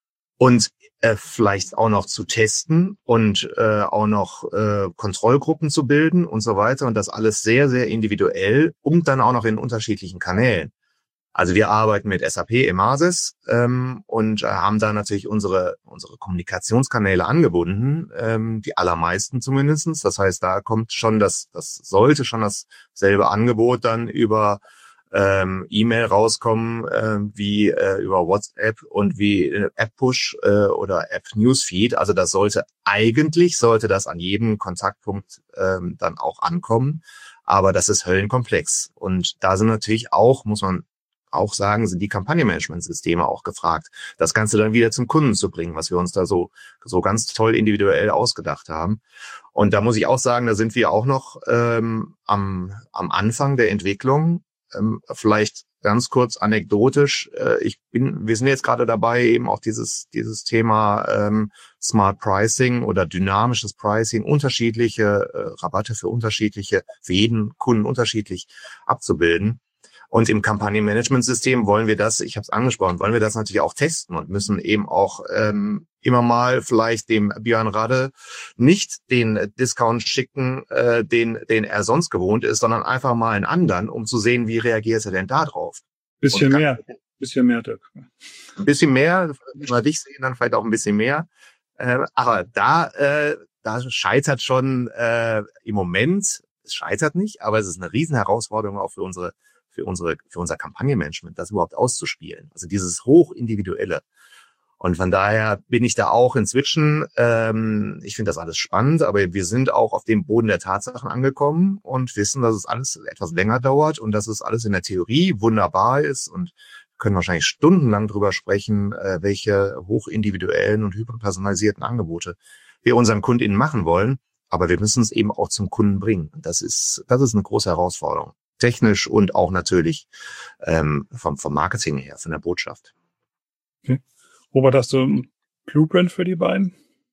[SPEAKER 3] und äh, vielleicht auch noch zu testen und äh, auch noch äh, Kontrollgruppen zu bilden und so weiter. Und das alles sehr, sehr individuell und dann auch noch in unterschiedlichen Kanälen. Also wir arbeiten mit S A P Emasis ähm, und äh, haben da natürlich unsere unsere Kommunikationskanäle angebunden, ähm, die allermeisten zumindestens. Das heißt, da kommt schon das, das sollte schon dasselbe Angebot dann über ähm, E-Mail rauskommen, äh, wie äh, über WhatsApp und wie äh, App-Push äh, oder App-Newsfeed. Also das sollte eigentlich, sollte das an jedem Kontaktpunkt ähm, dann auch ankommen. Aber das ist höllenkomplex. Und da sind natürlich auch, muss man auch sagen, sind die Kampagnenmanagementsysteme auch gefragt, das Ganze dann wieder zum Kunden zu bringen, was wir uns da so so ganz toll individuell ausgedacht haben. Und da muss ich auch sagen, da sind wir auch noch ähm, am am Anfang der Entwicklung. Ähm, vielleicht ganz kurz anekdotisch: äh, Ich bin, wir sind jetzt gerade dabei, eben auch dieses dieses Thema ähm, Smart Pricing oder dynamisches Pricing, unterschiedliche äh, Rabatte für unterschiedliche, für jeden Kunden unterschiedlich abzubilden. Und im Kampagnenmanagementsystem wollen wir das, ich habe es angesprochen, wollen wir das natürlich auch testen und müssen eben auch ähm, immer mal vielleicht dem Björn Radde nicht den Discount schicken, äh, den den er sonst gewohnt ist, sondern einfach mal einen anderen, um zu sehen, wie reagiert er denn da drauf.
[SPEAKER 2] Bisschen kann, mehr, bisschen mehr, Dirk.
[SPEAKER 3] Ein bisschen mehr, wenn wir dich sehen, dann vielleicht auch ein bisschen mehr. Äh, aber da, äh, da scheitert schon äh, im Moment, es scheitert nicht, aber es ist eine riesen Herausforderung auch für unsere für unsere, für unser Kampagnenmanagement, das überhaupt auszuspielen. Also dieses hochindividuelle. Und von daher bin ich da auch inzwischen, ähm, ich finde das alles spannend, aber wir sind auch auf dem Boden der Tatsachen angekommen und wissen, dass es alles etwas länger dauert und dass es alles in der Theorie wunderbar ist und können wahrscheinlich stundenlang drüber sprechen, äh, welche hochindividuellen und hyperpersonalisierten Angebote wir unseren KundInnen machen wollen. Aber wir müssen es eben auch zum Kunden bringen. Das ist, das ist eine große Herausforderung. Technisch und auch natürlich ähm, vom, vom Marketing her, von der Botschaft.
[SPEAKER 2] Okay. Robert, hast du einen Blueprint für die beiden?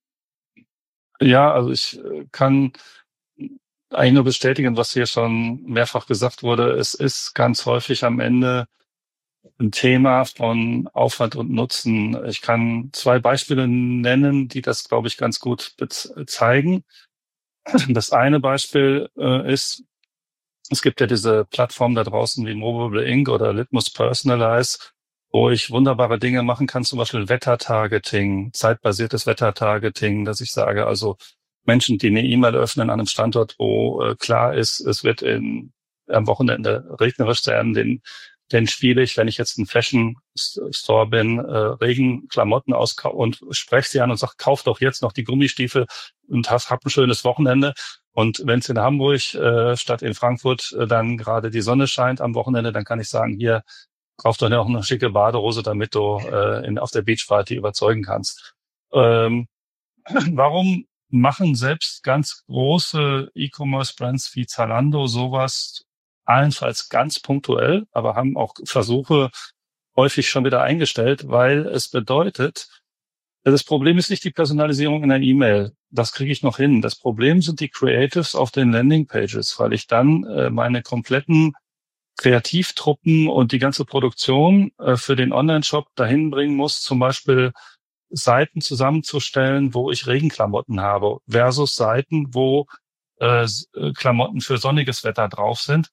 [SPEAKER 5] Ja, also ich kann eigentlich nur bestätigen, was hier schon mehrfach gesagt wurde. Es ist ganz häufig am Ende ein Thema von Aufwand und Nutzen. Ich kann zwei Beispiele nennen, die das, glaube ich, ganz gut zeigen. Das eine Beispiel äh, ist, es gibt ja diese Plattform da draußen wie Movable Ink oder Litmus Personalize, wo ich wunderbare Dinge machen kann, zum Beispiel Wettertargeting, zeitbasiertes Wettertargeting, dass ich sage, also Menschen, die eine E-Mail öffnen an einem Standort, wo äh, klar ist, es wird in, am Wochenende regnerisch sein, den, den spiele ich, wenn ich jetzt ein Fashion-Store bin, äh, Regenklamotten aus und spreche sie an und sage, kauf doch jetzt noch die Gummistiefel und hab, hab ein schönes Wochenende. Und wenn es in Hamburg äh, statt in Frankfurt äh, dann gerade die Sonne scheint am Wochenende, dann kann ich sagen, hier, kauf doch noch eine schicke Badehose, damit du äh, in, auf der Beachparty überzeugen kannst. Ähm, warum machen selbst ganz große E-Commerce-Brands wie Zalando sowas allenfalls ganz punktuell, aber haben auch Versuche häufig schon wieder eingestellt, weil es bedeutet, das Problem ist nicht die Personalisierung in der E-Mail. Das kriege ich noch hin. Das Problem sind die Creatives auf den Landingpages, weil ich dann äh, meine kompletten Kreativtruppen und die ganze Produktion äh, für den Online-Shop dahin bringen muss, zum Beispiel Seiten zusammenzustellen, wo ich Regenklamotten habe, versus Seiten, wo äh, Klamotten für sonniges Wetter drauf sind.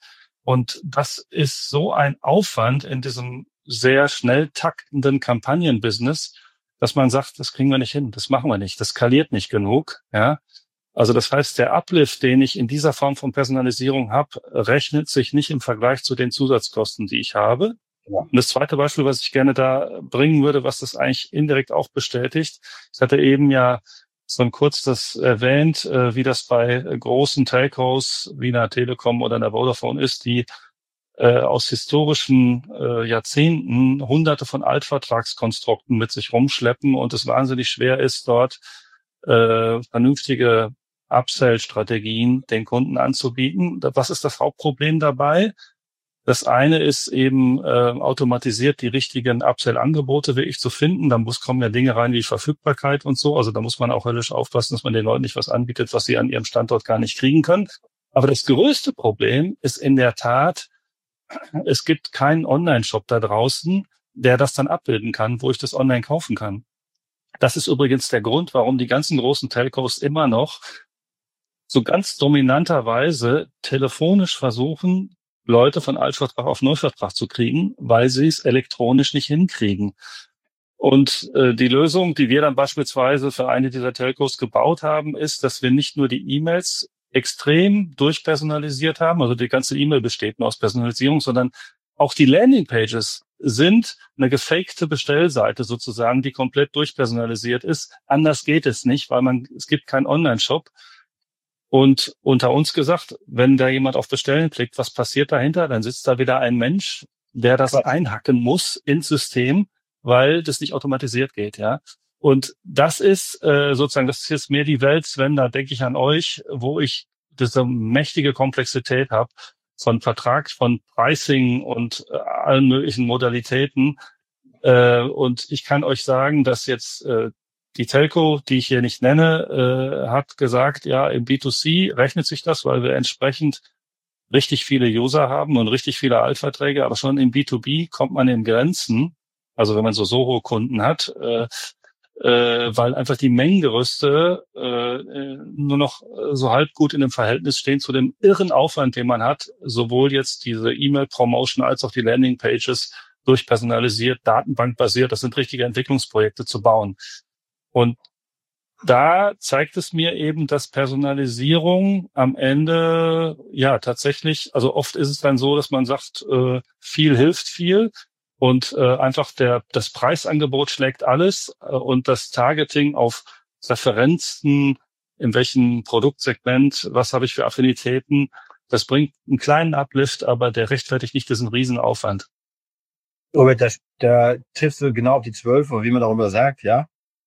[SPEAKER 5] Und das ist so ein Aufwand in diesem sehr schnell taktenden Kampagnenbusiness, dass man sagt, das kriegen wir nicht hin, das machen wir nicht, das skaliert nicht genug. Ja, also das heißt, der Uplift, den ich in dieser Form von Personalisierung habe, rechnet sich nicht im Vergleich zu den Zusatzkosten, die ich habe. Ja. Und das zweite Beispiel, was ich gerne da bringen würde, was das eigentlich indirekt auch bestätigt, ich hatte eben ja so kurz das erwähnt, wie das bei großen Telcos wie einer Telekom oder einer Vodafone ist, die äh, aus historischen äh, Jahrzehnten hunderte von Altvertragskonstrukten mit sich rumschleppen und es wahnsinnig schwer ist, dort äh, vernünftige Upsell-Strategien den Kunden anzubieten. Was ist das Hauptproblem dabei? Das eine ist eben äh, automatisiert die richtigen Upsell-Angebote wirklich zu finden. Da muss kommen ja Dinge rein wie Verfügbarkeit und so. Also da muss man auch höllisch aufpassen, dass man den Leuten nicht was anbietet, was sie an ihrem Standort gar nicht kriegen können. Aber das größte Problem ist in der Tat, es gibt keinen Online-Shop da draußen, der das dann abbilden kann, wo ich das online kaufen kann. Das ist übrigens der Grund, warum die ganzen großen Telcos immer noch so ganz dominanterweise telefonisch versuchen, Leute von Altvertrag auf Neuvertrag zu kriegen, weil sie es elektronisch nicht hinkriegen. Und äh, die Lösung, die wir dann beispielsweise für eine dieser Telcos gebaut haben, ist, dass wir nicht nur die E-Mails extrem durchpersonalisiert haben, also die ganze E-Mail besteht nur aus Personalisierung, sondern auch die Landingpages sind eine gefakte Bestellseite sozusagen, die komplett durchpersonalisiert ist. Anders geht es nicht, weil man es gibt keinen Online-Shop. Und unter uns gesagt, wenn da jemand auf Bestellen klickt, was passiert dahinter? Dann sitzt da wieder ein Mensch, der das einhacken muss ins System, weil das nicht automatisiert geht, ja. Und das ist äh, sozusagen, das ist jetzt mehr die Welt, Sven, da denke ich an euch, wo ich diese mächtige Komplexität habe von Vertrag, von Pricing und äh, allen möglichen Modalitäten. Äh, und ich kann euch sagen, dass jetzt äh, die Telco, die ich hier nicht nenne, äh, hat gesagt, ja, im B zwei C rechnet sich das, weil wir entsprechend richtig viele User haben und richtig viele Altverträge, aber schon im B zwei B kommt man in Grenzen, also wenn man so Soho-Kunden hat, äh, äh, weil einfach die Mengengerüste äh, nur noch so halb gut in einem Verhältnis stehen zu dem irren Aufwand, den man hat, sowohl jetzt diese E-Mail-Promotion als auch die Landing-Pages durchpersonalisiert, datenbankbasiert, das sind richtige Entwicklungsprojekte zu bauen. Und da zeigt es mir eben, dass Personalisierung am Ende, ja, tatsächlich, also oft ist es dann so, dass man sagt, äh, viel hilft viel und äh, einfach der das Preisangebot schlägt alles äh, und das Targeting auf Referenzen, in welchem Produktsegment, was habe ich für Affinitäten, das bringt einen kleinen Uplift, aber der rechtfertigt nicht diesen Riesenaufwand.
[SPEAKER 4] Robert, da, da triffst du genau auf die zwölf, wie man darüber sagt, ja.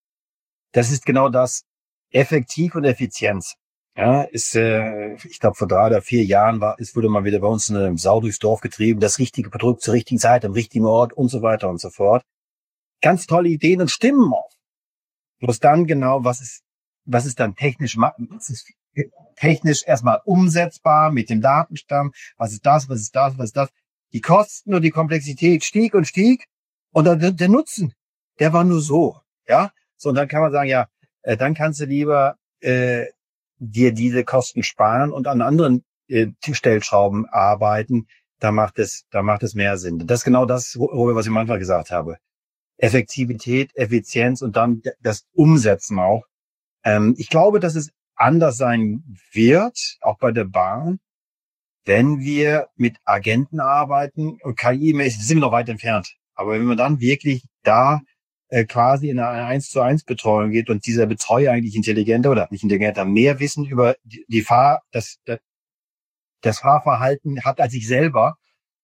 [SPEAKER 4] Das ist genau das, effektiv und Effizienz. Ja, ist, äh, ich glaube, vor drei oder vier Jahren war, es wurde mal wieder bei uns eine Sau durchs Dorf getrieben, das richtige Produkt zur richtigen Zeit, am richtigen Ort und so weiter und so fort. Ganz tolle Ideen und stimmen auch. Bloß dann genau, was ist, was ist dann technisch, was ist technisch erstmal umsetzbar mit dem Datenstamm, was ist das, was ist das, was ist das. Die Kosten und die Komplexität stieg und stieg und dann der Nutzen, der war nur so, ja. So, und dann kann man sagen, ja, äh, dann kannst du lieber äh, dir diese Kosten sparen und an anderen äh, Stellschrauben arbeiten. Da macht es, da macht es mehr Sinn. Das ist genau das, Robert, was ich am Anfang gesagt habe. Effektivität, Effizienz und dann das Umsetzen auch. Ähm, ich glaube, dass es anders sein wird, auch bei der Bahn, wenn wir mit Agenten arbeiten und K I-mäßig, sind wir noch weit entfernt. Aber wenn man dann wirklich da äh, quasi in eine eins zu eins Betreuung geht und dieser Betreuer eigentlich intelligenter oder nicht intelligenter mehr Wissen über die, die Fahr, das, das, das Fahrverhalten hat als ich selber.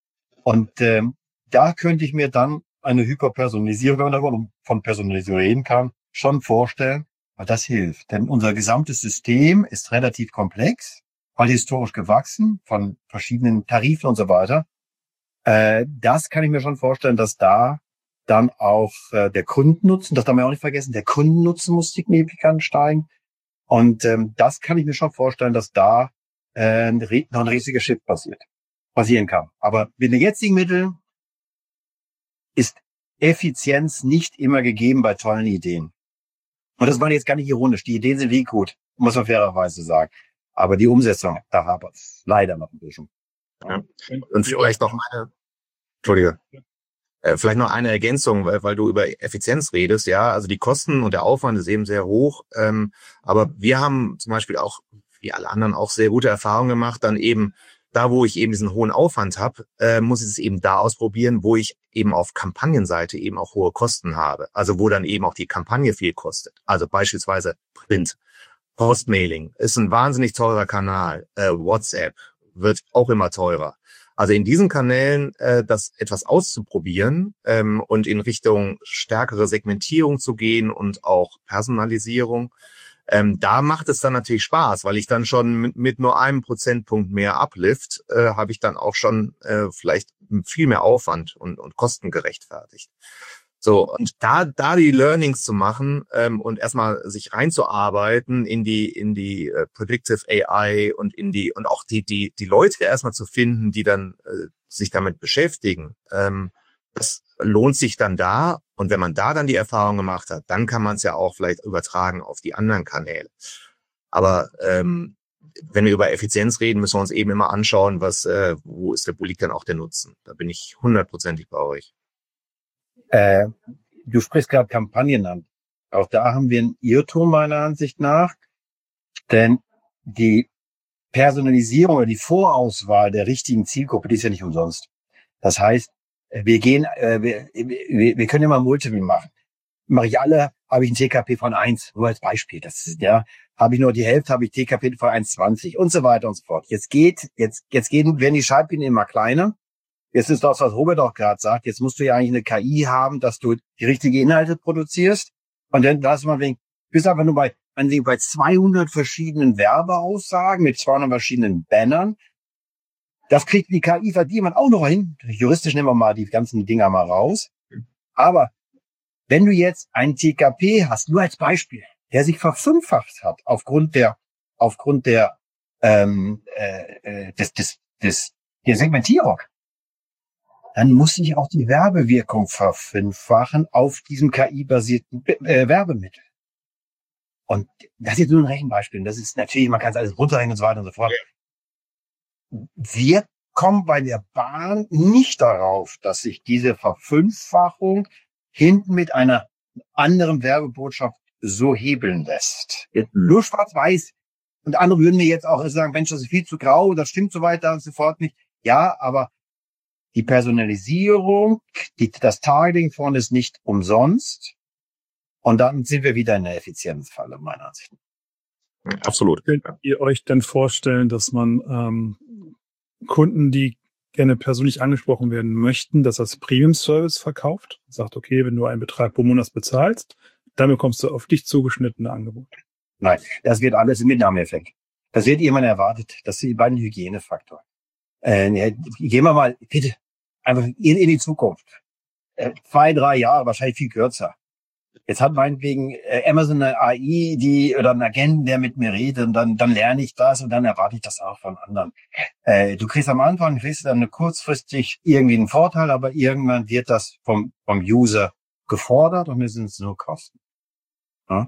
[SPEAKER 4] Und ähm, da könnte ich mir dann eine Hyperpersonalisierung, wenn man darüber von Personalisierung reden kann, schon vorstellen, weil das hilft. Denn unser gesamtes System ist relativ komplex, weil historisch gewachsen von verschiedenen Tarifen und so weiter. Äh, das kann ich mir schon vorstellen, dass da dann auch äh, der Kundennutzen, das darf man auch nicht vergessen, der Kundennutzen muss signifikant steigen. Und ähm, das kann ich mir schon vorstellen, dass da äh, noch ein riesiger Shift passiert, passieren kann. Aber mit den jetzigen Mitteln ist Effizienz nicht immer gegeben bei tollen Ideen. Und das war jetzt gar nicht ironisch. Die Ideen sind wie gut, muss man fairerweise sagen. Aber die Umsetzung, da hapert es leider noch ein bisschen.
[SPEAKER 3] Ja. Und vielleicht noch eine, Entschuldige, äh, vielleicht noch eine Ergänzung, weil, weil du über Effizienz redest. Ja, also die Kosten und der Aufwand ist eben sehr hoch. Ähm, aber wir haben zum Beispiel auch, wie alle anderen, auch sehr gute Erfahrungen gemacht, dann eben da, wo ich eben diesen hohen Aufwand habe, äh, muss ich es eben da ausprobieren, wo ich eben auf Kampagnenseite eben auch hohe Kosten habe. Also wo dann eben auch die Kampagne viel kostet. Also beispielsweise Print, Postmailing ist ein wahnsinnig teurer Kanal. Äh, WhatsApp wird auch immer teurer. Also in diesen Kanälen äh, das etwas auszuprobieren ähm, und in Richtung stärkere Segmentierung zu gehen und auch Personalisierung, ähm, da macht es dann natürlich Spaß, weil ich dann schon mit, mit nur einem Prozentpunkt mehr Uplift äh, habe ich dann auch schon äh, vielleicht viel mehr Aufwand und, und Kosten gerechtfertigt. So, und da da die Learnings zu machen ähm, und erstmal sich reinzuarbeiten in die in die äh, Predictive A I und in die und auch die die die Leute erstmal zu finden, die dann äh, sich damit beschäftigen, ähm, das lohnt sich dann da. Und wenn man da dann die Erfahrung gemacht hat, dann kann man es ja auch vielleicht übertragen auf die anderen Kanäle. Aber ähm, wenn wir über Effizienz reden, müssen wir uns eben immer anschauen, was äh, wo ist der wo liegt dann auch der Nutzen. Da bin ich hundertprozentig bei euch.
[SPEAKER 4] Äh, du sprichst gerade Kampagnen an. Auch da haben wir einen Irrtum meiner Ansicht nach, denn die Personalisierung oder die Vorauswahl der richtigen Zielgruppe, die ist ja nicht umsonst. Das heißt, wir gehen, äh, wir, wir, wir können immer Multiple machen. Mache ich alle, habe ich ein T K P von eins, nur als Beispiel. Das ist, ja, habe ich nur die Hälfte, habe ich T K P von eins Komma zwanzig und so weiter und so fort. Jetzt geht, jetzt, jetzt gehen, werden die Scheibchen immer kleiner. Jetzt ist das, was Robert auch gerade sagt. Jetzt musst du ja eigentlich eine K I haben, dass du die richtigen Inhalte produzierst. Und dann lass mal wegen, bist aber nur bei, bei zweihundert verschiedenen Werbeaussagen mit zweihundert verschiedenen Bannern. Das kriegt die K I verdient man auch noch hin. Juristisch nehmen wir mal die ganzen Dinger mal raus. Aber wenn du jetzt einen T K P hast, nur als Beispiel, der sich verfünffacht hat aufgrund der, aufgrund der, ähm, äh, des, des, des, der Segmentierung, dann muss sich auch die Werbewirkung verfünffachen auf diesem K I-basierten äh, Werbemittel. Und das ist jetzt nur ein Rechenbeispiel. Das ist natürlich, man kann es alles runterrechnen und so weiter und so fort. Wir kommen bei der Bahn nicht darauf, dass sich diese Verfünffachung hinten mit einer anderen Werbebotschaft so hebeln lässt. Jetzt nur schwarz-weiß. Und andere würden mir jetzt auch sagen, Mensch, das ist viel zu grau, das stimmt so weiter und so fort nicht. Ja, aber die Personalisierung, die, das Targeting vorne ist nicht umsonst. Und dann sind wir wieder in der Effizienzfalle, meiner Ansicht nach.
[SPEAKER 3] Absolut.
[SPEAKER 2] Könnt ihr euch denn vorstellen, dass man ähm, Kunden, die gerne persönlich angesprochen werden möchten, das als Premium-Service verkauft? Sagt, okay, wenn du einen Betrag pro Monat bezahlst, dann bekommst du auf dich zugeschnittene Angebote.
[SPEAKER 4] Nein, das wird alles im Mitnahmeeffekt. Das wird jemand erwartet. Das sind die beiden Hygienefaktoren. Äh, gehen wir mal bitte einfach in, in die Zukunft. Äh, zwei, drei Jahre, wahrscheinlich viel kürzer. Jetzt hat meinetwegen äh, Amazon eine A I, die oder einen Agenten, der mit mir redet, und dann dann lerne ich das und dann erwarte ich das auch von anderen. Äh, du kriegst am Anfang kriegst du dann eine kurzfristig irgendwie einen Vorteil, aber irgendwann wird das vom vom User gefordert und es sind nur Kosten. Ja?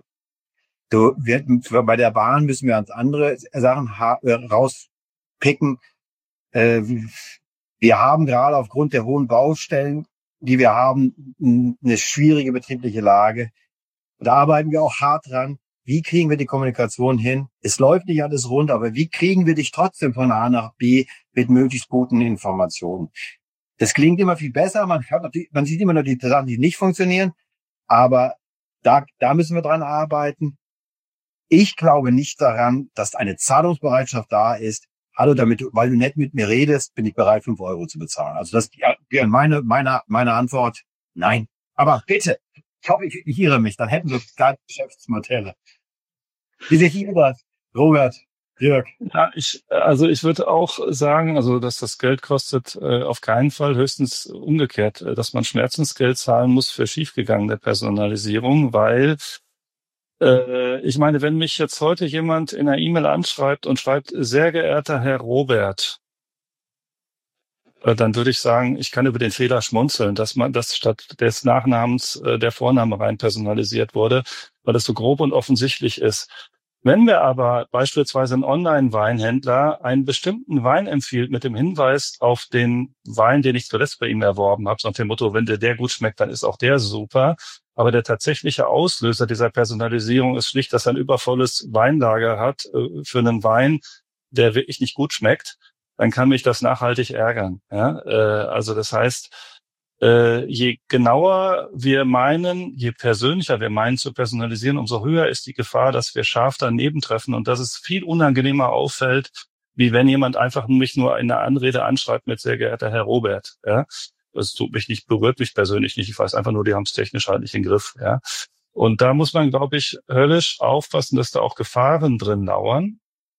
[SPEAKER 4] Du wird bei der Bahn müssen wir uns andere Sachen ha- rauspicken. Äh, wir haben gerade aufgrund der hohen Baustellen, die wir haben, eine schwierige betriebliche Lage. Da arbeiten wir auch hart dran. Wie kriegen wir die Kommunikation hin? Es läuft nicht alles rund, aber wie kriegen wir dich trotzdem von A nach B mit möglichst guten Informationen? Das klingt immer viel besser. Man, hat natürlich, man sieht immer nur die Sachen, die nicht funktionieren. Aber da, da müssen wir dran arbeiten. Ich glaube nicht daran, dass eine Zahlungsbereitschaft da ist. Hallo, damit du, weil du nett mit mir redest, bin ich bereit, fünf Euro zu bezahlen. Also das wäre meine, meine, meine Antwort. Nein. Aber bitte, ich hoffe, ich, ich irre mich, dann hätten wir keine Geschäftsmodelle. Wie seht ihr das, Robert, Dirk?
[SPEAKER 5] Ja, ich, also ich würde auch sagen, also dass das Geld kostet, äh, auf keinen Fall, höchstens umgekehrt, äh, dass man Schmerzensgeld zahlen muss für schiefgegangene Personalisierung, weil äh, ich meine, wenn mich jetzt heute jemand in einer E-Mail anschreibt und schreibt, sehr geehrter Herr Robert, äh, dann würde ich sagen, ich kann über den Fehler schmunzeln, dass man das statt des Nachnamens äh, der Vorname rein personalisiert wurde, weil das so grob und offensichtlich ist. Wenn wir aber beispielsweise ein Online-Weinhändler einen bestimmten Wein empfiehlt mit dem Hinweis auf den Wein, den ich zuletzt bei ihm erworben habe, so nach dem Motto, wenn dir der gut schmeckt, dann ist auch der super. Aber der tatsächliche Auslöser dieser Personalisierung ist schlicht, dass er ein übervolles Weinlager hat äh, für einen Wein, der wirklich nicht gut schmeckt, dann kann mich das nachhaltig ärgern. Ja? Äh, also das heißt, Äh, je genauer wir meinen, je persönlicher wir meinen zu personalisieren, umso höher ist die Gefahr, dass wir scharf daneben treffen und dass es viel unangenehmer auffällt, wie wenn jemand einfach mich nur in einer Anrede anschreibt mit sehr geehrter Herr Robert. Ja, das tut mich nicht, berührt mich persönlich nicht. Ich weiß einfach nur, die haben es technisch halt nicht im Griff. Ja, und da muss man, glaube ich, höllisch aufpassen, dass da auch Gefahren drin lauern.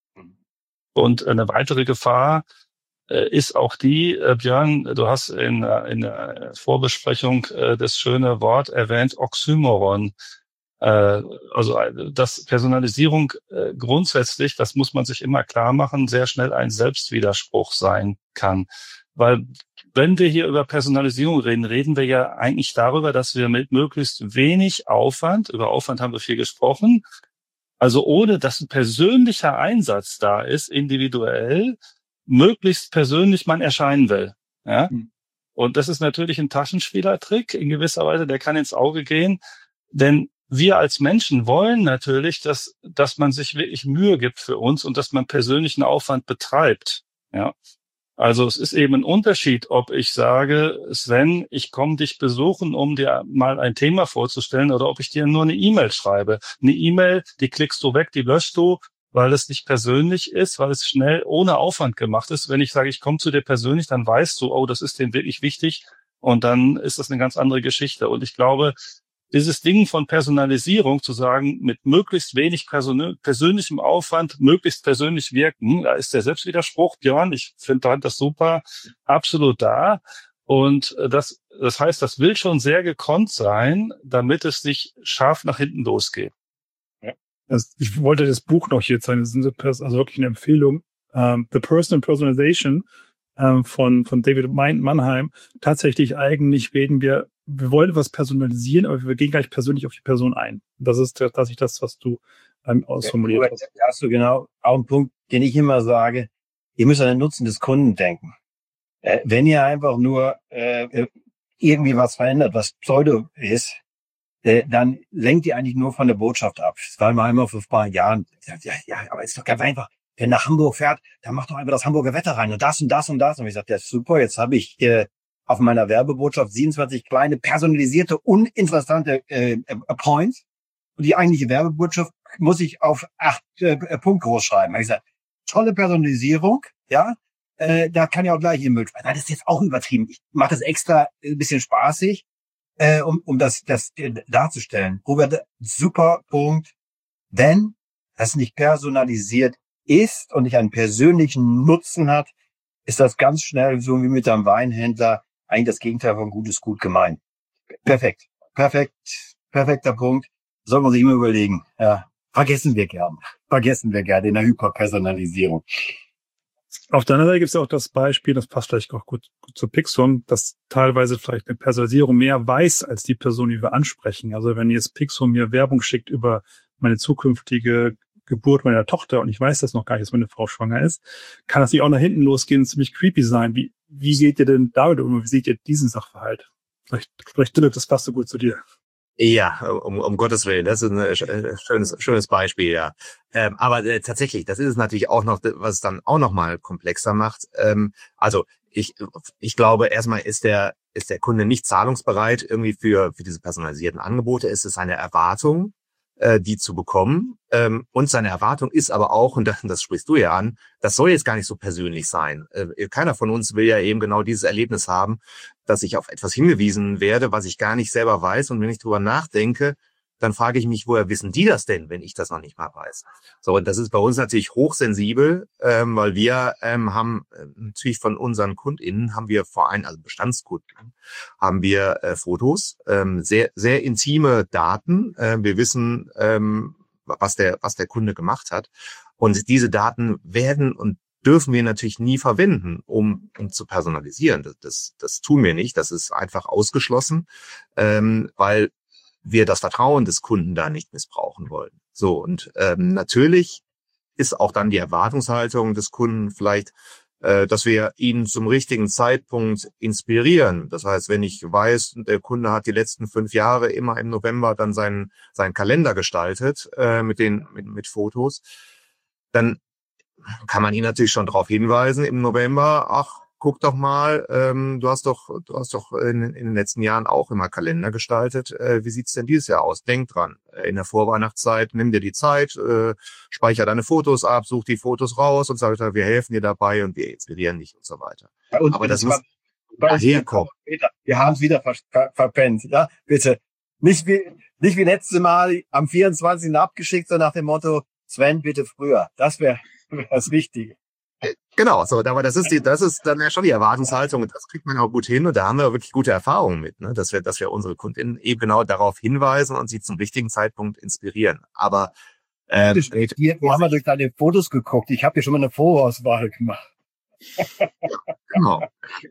[SPEAKER 5] Und eine weitere Gefahr ist auch die, äh, Björn, du hast in, in der Vorbesprechung äh, das schöne Wort erwähnt, Oxymoron. Äh, also, dass Personalisierung äh, grundsätzlich, das muss man sich immer klar machen, sehr schnell ein Selbstwiderspruch sein kann. Weil wenn wir hier über Personalisierung reden, reden wir ja eigentlich darüber, dass wir mit möglichst wenig Aufwand, über Aufwand haben wir viel gesprochen, also ohne dass ein persönlicher Einsatz da ist, individuell, möglichst persönlich man erscheinen will. Ja? Mhm. Und das ist natürlich ein Taschenspielertrick in gewisser Weise, der kann ins Auge gehen, denn wir als Menschen wollen natürlich, dass dass man sich wirklich Mühe gibt für uns und dass man persönlichen Aufwand betreibt. Ja? Also es ist eben ein Unterschied, ob ich sage, Sven, ich komme dich besuchen, um dir mal ein Thema vorzustellen, oder ob ich dir nur eine E-Mail schreibe. Eine E-Mail, die klickst du weg, die löschst du, weil es nicht persönlich ist, weil es schnell ohne Aufwand gemacht ist. Wenn ich sage, ich komme zu dir persönlich, dann weißt du, oh, das ist denen wirklich wichtig, und dann ist das eine ganz andere Geschichte. Und ich glaube, dieses Ding von Personalisierung, zu sagen, mit möglichst wenig persön- persönlichem Aufwand, möglichst persönlich wirken, da ist der Selbstwiderspruch, Björn, ich finde das super, absolut da. Und das, das heißt, das will schon sehr gekonnt sein, damit es nicht scharf nach hinten losgeht.
[SPEAKER 2] Also ich wollte das Buch noch hier zeigen, das ist also wirklich eine Empfehlung. Um, The Personal Personalization um, von, von David Mannheim. Tatsächlich eigentlich reden wir, wir wollen etwas personalisieren, aber wir gehen gleich persönlich auf die Person ein. Das ist tatsächlich das, was du ähm, ausformuliert
[SPEAKER 4] ja,
[SPEAKER 2] hast.
[SPEAKER 4] Da hast du genau auch einen Punkt, den ich immer sage. Ihr müsst an den Nutzen des Kunden denken. Äh, wenn ihr einfach nur äh, irgendwie was verändert, was Pseudo ist, dann lenkt ihr eigentlich nur von der Botschaft ab. Das war mal einmal vor ein paar Jahren. Ja, ja, aber ist doch ganz einfach. Wer nach Hamburg fährt, dann macht doch einfach das Hamburger Wetter rein und das und das und das. Und ich sagte, ja, super, jetzt habe ich äh, auf meiner Werbebotschaft siebenundzwanzig kleine, personalisierte, uninteressante äh, Points. Und die eigentliche Werbebotschaft muss ich auf acht äh, Punkte groß schreiben. Ich gesagt, tolle Personalisierung, ja, äh, da kann ja auch gleich im Müll schreiben. Das ist jetzt auch übertrieben. Ich mache das extra ein bisschen spaßig. Äh, um, um das, das darzustellen. Robert, super Punkt. Wenn das nicht personalisiert ist und nicht einen persönlichen Nutzen hat, ist das ganz schnell, so wie mit einem Weinhändler, eigentlich das Gegenteil von gut ist gut gemeint. Perfekt. Perfekt. Perfekter Punkt. Soll man sich immer überlegen. Ja, vergessen wir gern. Vergessen wir gern in der Hyperpersonalisierung.
[SPEAKER 2] Auf der anderen Seite gibt es ja auch das Beispiel, das passt vielleicht auch gut, gut zu Pixum, dass teilweise vielleicht eine Personalisierung mehr weiß als die Person, die wir ansprechen. Also wenn jetzt Pixum mir Werbung schickt über meine zukünftige Geburt meiner Tochter und ich weiß das noch gar nicht, dass meine Frau schwanger ist, kann das nicht auch nach hinten losgehen und ziemlich creepy sein. Wie, wie geht ihr denn damit um? Wie seht ihr diesen Sachverhalt? Vielleicht, vielleicht Dilip, das passt so gut zu dir.
[SPEAKER 3] Ja, um, um Gottes Willen, das ist ein schönes, schönes Beispiel, ja. Ähm, aber äh, tatsächlich, das ist es natürlich auch noch, was es dann auch noch mal komplexer macht. Ähm, also ich, ich glaube, erstmal ist der, ist der Kunde nicht zahlungsbereit irgendwie für, für diese personalisierten Angebote. Es ist eine Erwartung, äh, die zu bekommen. Ähm, und seine Erwartung ist aber auch, und das, das sprichst du ja an, das soll jetzt gar nicht so persönlich sein. Äh, keiner von uns will ja eben genau dieses Erlebnis haben, dass ich auf etwas hingewiesen werde, was ich gar nicht selber weiß. Und wenn ich drüber nachdenke, dann frage ich mich, woher wissen die das denn, wenn ich das noch nicht mal weiß? So, und das ist bei uns natürlich hochsensibel, ähm, weil wir ähm, haben äh, natürlich von unseren KundInnen haben wir vor allem, also Bestandskunden, haben wir äh, Fotos, ähm, sehr sehr intime Daten. Äh, wir wissen, ähm, was der was der Kunde gemacht hat, und diese Daten werden und dürfen wir natürlich nie verwenden, um, um zu personalisieren. Das, das, das tun wir nicht. Das ist einfach ausgeschlossen, ähm, weil wir das Vertrauen des Kunden da nicht missbrauchen wollen. So, und ähm, natürlich ist auch dann die Erwartungshaltung des Kunden vielleicht, äh, dass wir ihn zum richtigen Zeitpunkt inspirieren. Das heißt, wenn ich weiß, der Kunde hat die letzten fünf Jahre immer im November dann seinen seinen Kalender gestaltet äh, mit den mit, mit Fotos, dann kann man ihn natürlich schon darauf hinweisen im November, ach, guck doch mal, ähm, du hast doch, du hast doch in, in den letzten Jahren auch immer Kalender gestaltet. Äh, wie sieht's denn dieses Jahr aus? Denk dran. Äh, in der Vorweihnachtszeit nimm dir die Zeit, äh, speicher deine Fotos ab, such die Fotos raus und sag, wir helfen dir dabei und wir inspirieren dich und so weiter.
[SPEAKER 4] Bei uns,
[SPEAKER 3] Aber das
[SPEAKER 4] muss
[SPEAKER 3] muss
[SPEAKER 4] daher kommen. Wir haben es wieder ver ver verpennt. Ja, bitte. Nicht wie, nicht wie letzte Mal am vierundzwanzigsten abgeschickt, so nach dem Motto, Sven, bitte früher. Das wäre wär das Wichtige.
[SPEAKER 3] Genau, so, aber das ist die, das ist dann ja schon die Erwartungshaltung und das kriegt man auch gut hin und da haben wir wirklich gute Erfahrungen mit, ne, dass wir, dass wir unsere KundInnen eben genau darauf hinweisen und sie zum richtigen Zeitpunkt inspirieren. Aber ähm,
[SPEAKER 4] hier, wo haben wir durch deine Fotos geguckt? Ich habe hier schon mal eine Vorauswahl gemacht.
[SPEAKER 3] Genau.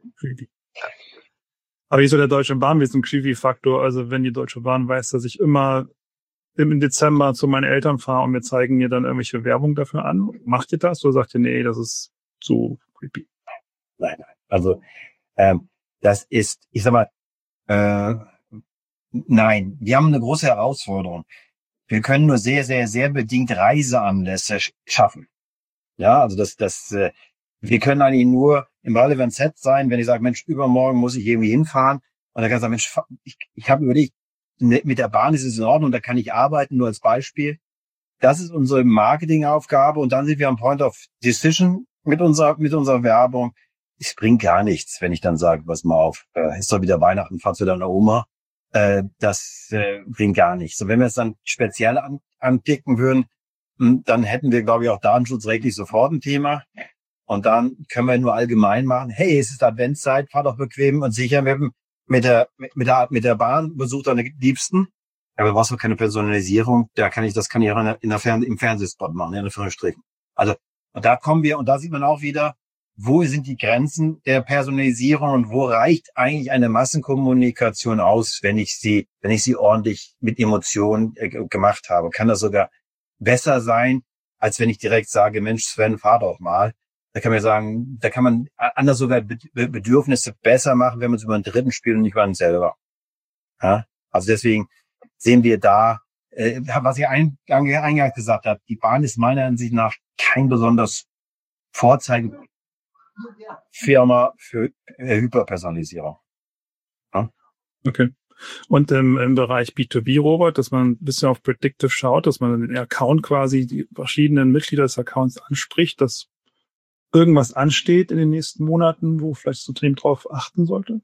[SPEAKER 2] Aber wie ist so der Deutsche Bahn mit dem Qivi-Faktor? Also wenn die Deutsche Bahn weiß, dass ich immer im Dezember zu meinen Eltern fahre und wir zeigen mir dann irgendwelche Werbung dafür an, macht ihr das oder sagt ihr, nee, das ist zu creepy?
[SPEAKER 4] Nein, nein. Also ähm, das ist, ich sag mal, äh, nein, wir haben eine große Herausforderung. Wir können nur sehr, sehr, sehr bedingt Reiseanlässe sch- schaffen. Ja, also das, das, äh, wir können eigentlich nur im Relevant Set sein, wenn ich sage, Mensch, übermorgen muss ich irgendwie hinfahren. Und dann kann ich sagen, Mensch, ich, ich habe überlegt, mit der Bahn ist es in Ordnung, da kann ich arbeiten, nur als Beispiel. Das ist unsere Marketingaufgabe und dann sind wir am Point of Decision mit unserer, mit unserer Werbung. Es bringt gar nichts, wenn ich dann sage, pass mal auf, äh, ist doch wieder Weihnachten, fahr zu deiner Oma. Äh, das äh, bringt gar nichts. So, wenn wir es dann speziell an, anpicken würden, dann hätten wir, glaube ich, auch datenschutzrechtlich sofort ein Thema. Und dann können wir nur allgemein machen, hey, es ist Adventszeit, fahr doch bequem und sicher mit, mit der, mit der, mit der Bahn, besuch deine Liebsten. Aber du brauchst doch keine Personalisierung. Da kann ich, das kann ich auch in der, in der Fern-, im Fernsehspot machen, in Anführungsstrichen. Also, und da kommen wir, und da sieht man auch wieder, wo sind die Grenzen der Personalisierung und wo reicht eigentlich eine Massenkommunikation aus, wenn ich sie, wenn ich sie ordentlich mit Emotionen äh, gemacht habe? Kann das sogar besser sein, als wenn ich direkt sage, Mensch, Sven, fahr doch mal. Da kann man sagen, da kann man anders sogar Bedürfnisse besser machen, wenn man es über einen Dritten spielt und nicht über einen selber. Ja? Also deswegen sehen wir da, äh, was ich ein, eingangs gesagt habe, die Bahn ist meiner Ansicht nach kein besonders Vorzeigefirma für äh, Hyperpersonalisierung. Ja?
[SPEAKER 2] Okay. Und ähm, im Bereich B zwei B, Robert, dass man ein bisschen auf Predictive schaut, dass man den Account quasi, die verschiedenen Mitglieder des Accounts anspricht, dass irgendwas ansteht in den nächsten Monaten, wo vielleicht das Unternehmen drauf achten sollte?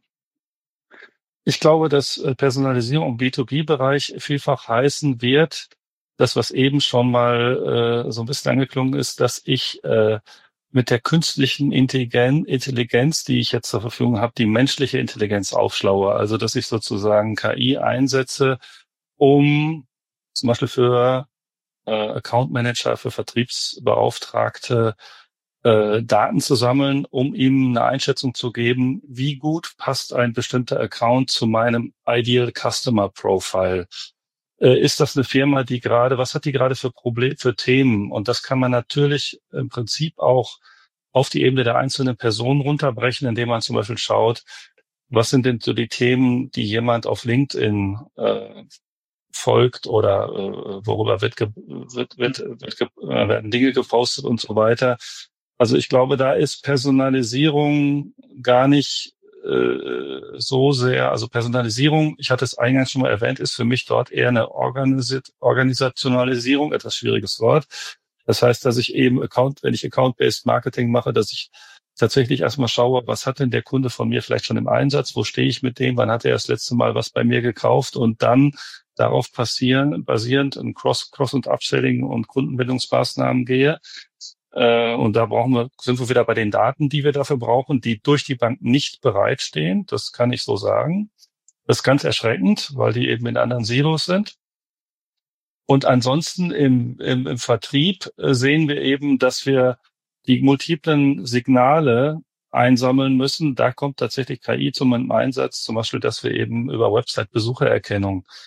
[SPEAKER 5] Ich glaube, dass Personalisierung im B zwei B-Bereich vielfach heißen wird, das, was eben schon mal äh, so ein bisschen angeklungen ist, dass ich äh, mit der künstlichen Intelligenz, Intelligenz, die ich jetzt zur Verfügung habe, die menschliche Intelligenz aufschlaue. Also, dass ich sozusagen K I einsetze, um zum Beispiel für äh, Account Manager, für Vertriebsbeauftragte äh, Daten zu sammeln, um ihm eine Einschätzung zu geben, wie gut passt ein bestimmter Account zu meinem Ideal Customer Profile. Äh, ist das eine Firma, die gerade, was hat die gerade für Probleme, für Themen? Und das kann man natürlich im Prinzip auch auf die Ebene der einzelnen Personen runterbrechen, indem man zum Beispiel schaut, was sind denn so die Themen, die jemand auf LinkedIn äh, folgt oder äh, worüber wird, ge- wird, wird, wird ge- äh, werden Dinge gepostet und so weiter. Also ich glaube, da ist Personalisierung gar nicht äh, so sehr, also Personalisierung, ich hatte es eingangs schon mal erwähnt, ist für mich dort eher eine Organis- Organisationalisierung, etwas schwieriges Wort. Das heißt, dass ich eben Account, wenn ich Account-Based Marketing mache, dass ich tatsächlich erstmal schaue, was hat denn der Kunde von mir vielleicht schon im Einsatz, wo stehe ich mit dem, wann hat er das letzte Mal was bei mir gekauft und dann darauf passieren, basierend ein Cross-, Cross- und Upselling und Kundenbindungsmaßnahmen gehe. Äh, und da brauchen wir, sind wir wieder bei den Daten, die wir dafür brauchen, die durch die Bank nicht bereitstehen. Das kann ich so sagen. Das ist ganz erschreckend, weil die eben in anderen Silos sind. Und ansonsten im, im, im Vertrieb äh, sehen wir eben, dass wir die multiplen Signale einsammeln müssen. Da kommt tatsächlich K I zum Einsatz, zum Beispiel, dass wir eben über Website-Besuchererkennung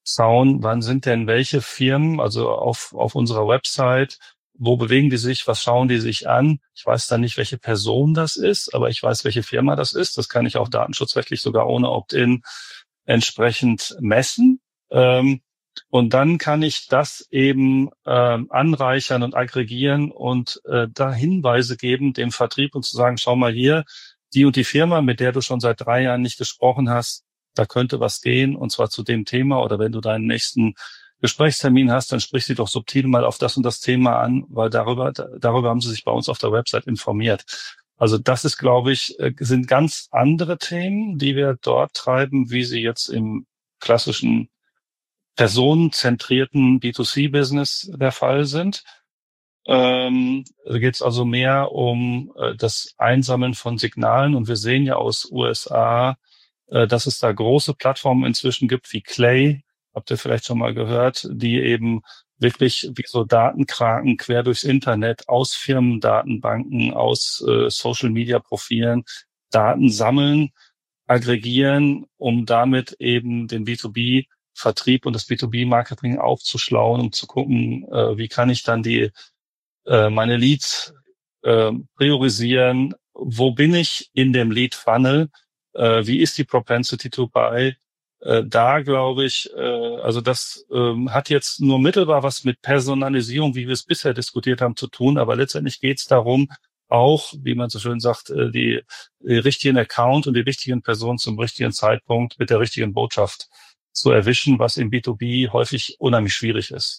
[SPEAKER 5] schauen, wann sind denn welche Firmen, also auf, auf unserer Website, wo bewegen die sich, was schauen die sich an? Ich weiß dann nicht, welche Person das ist, aber ich weiß, welche Firma das ist. Das kann ich auch datenschutzrechtlich sogar ohne Opt-in entsprechend messen. Ähm, und dann kann ich das eben ähm, anreichern und aggregieren und äh, da Hinweise geben dem Vertrieb und zu sagen, schau mal hier, die und die Firma, mit der du schon seit drei Jahren nicht gesprochen hast, da könnte was gehen, und zwar zu dem Thema. Oder wenn du deinen nächsten Gesprächstermin hast, dann sprich sie doch subtil mal auf das und das Thema an, weil darüber, darüber haben sie sich bei uns auf der Website informiert. Also das ist, glaube ich, sind ganz andere Themen, die wir dort treiben, wie sie jetzt im klassischen personenzentrierten B zwei C-Business der Fall sind. Ähm, da geht es also mehr um äh, das Einsammeln von Signalen, und wir sehen ja aus U S A, äh, dass es da große Plattformen inzwischen gibt wie Clay, habt ihr vielleicht schon mal gehört, die eben wirklich wie so Datenkraken quer durchs Internet aus Firmendatenbanken, aus äh, Social-Media-Profilen Daten sammeln, aggregieren, um damit eben den B zwei B-Vertrieb und das B zwei B-Marketing aufzuschlauen, um zu gucken, äh, wie kann ich dann die äh, meine Leads äh, priorisieren, wo bin ich in dem Lead-Funnel, äh, wie ist die Propensity to buy. Da glaube ich, also das hat jetzt nur mittelbar was mit Personalisierung, wie wir es bisher diskutiert haben, zu tun. Aber letztendlich geht es darum, auch, wie man so schön sagt, die, die richtigen Account und die richtigen Personen zum richtigen Zeitpunkt mit der richtigen Botschaft zu erwischen, was im B zwei B häufig unheimlich schwierig ist.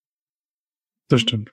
[SPEAKER 2] Das stimmt.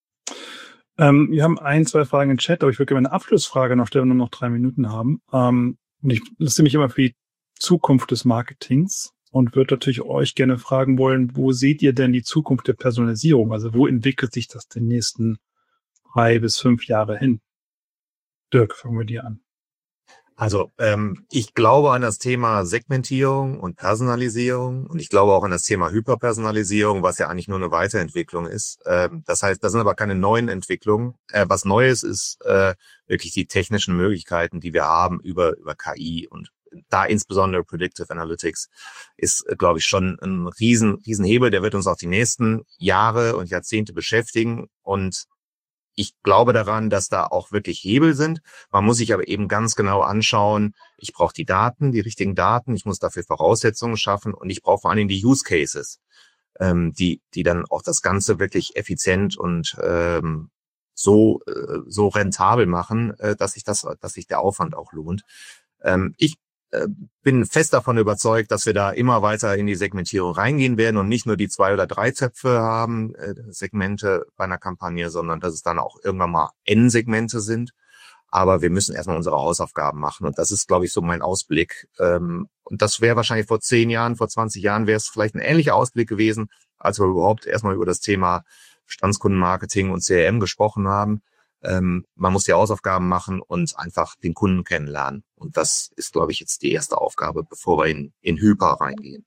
[SPEAKER 2] Ähm, wir haben ein, zwei Fragen im Chat, aber ich würde gerne eine Abschlussfrage noch stellen, wenn wir nur noch drei Minuten haben. Ähm, und ich lasse mich immer für die Zukunft des Marketings und würde natürlich euch gerne fragen wollen, wo seht ihr denn die Zukunft der Personalisierung? Also wo entwickelt sich das den nächsten drei bis fünf Jahre hin? Dirk, fangen wir dir an.
[SPEAKER 3] Also ähm, ich glaube an das Thema Segmentierung und Personalisierung, und ich glaube auch an das Thema Hyperpersonalisierung, was ja eigentlich nur eine Weiterentwicklung ist. Ähm, das heißt, das sind aber keine neuen Entwicklungen. Äh, was Neues ist äh, wirklich die technischen Möglichkeiten, die wir haben über über K I, und da insbesondere Predictive Analytics ist, glaube ich, schon ein riesen, riesen Hebel. Der wird uns auch die nächsten Jahre und Jahrzehnte beschäftigen. Und ich glaube daran, dass da auch wirklich Hebel sind. Man muss sich aber eben ganz genau anschauen, ich brauche die Daten, die richtigen Daten, ich muss dafür Voraussetzungen schaffen, und ich brauche vor allen Dingen die Use Cases, ähm, die, die dann auch das Ganze wirklich effizient und ähm, so, äh, so rentabel machen, äh, dass sich das, dass sich der Aufwand auch lohnt. Ähm, ich bin fest davon überzeugt, dass wir da immer weiter in die Segmentierung reingehen werden und nicht nur die zwei oder drei Zöpfe haben, äh, Segmente bei einer Kampagne, sondern dass es dann auch irgendwann mal N-Segmente sind. Aber wir müssen erstmal unsere Hausaufgaben machen, und das ist, glaube ich, so mein Ausblick. Ähm, und das wäre wahrscheinlich vor zehn Jahren, vor zwanzig Jahren wäre es vielleicht ein ähnlicher Ausblick gewesen, als wir überhaupt erstmal über das Thema Bestandskundenmarketing und C R M gesprochen haben. Ähm, man muss die Hausaufgaben machen und einfach den Kunden kennenlernen. Und das ist, glaube ich, jetzt die erste Aufgabe, bevor wir in, in Hyper reingehen.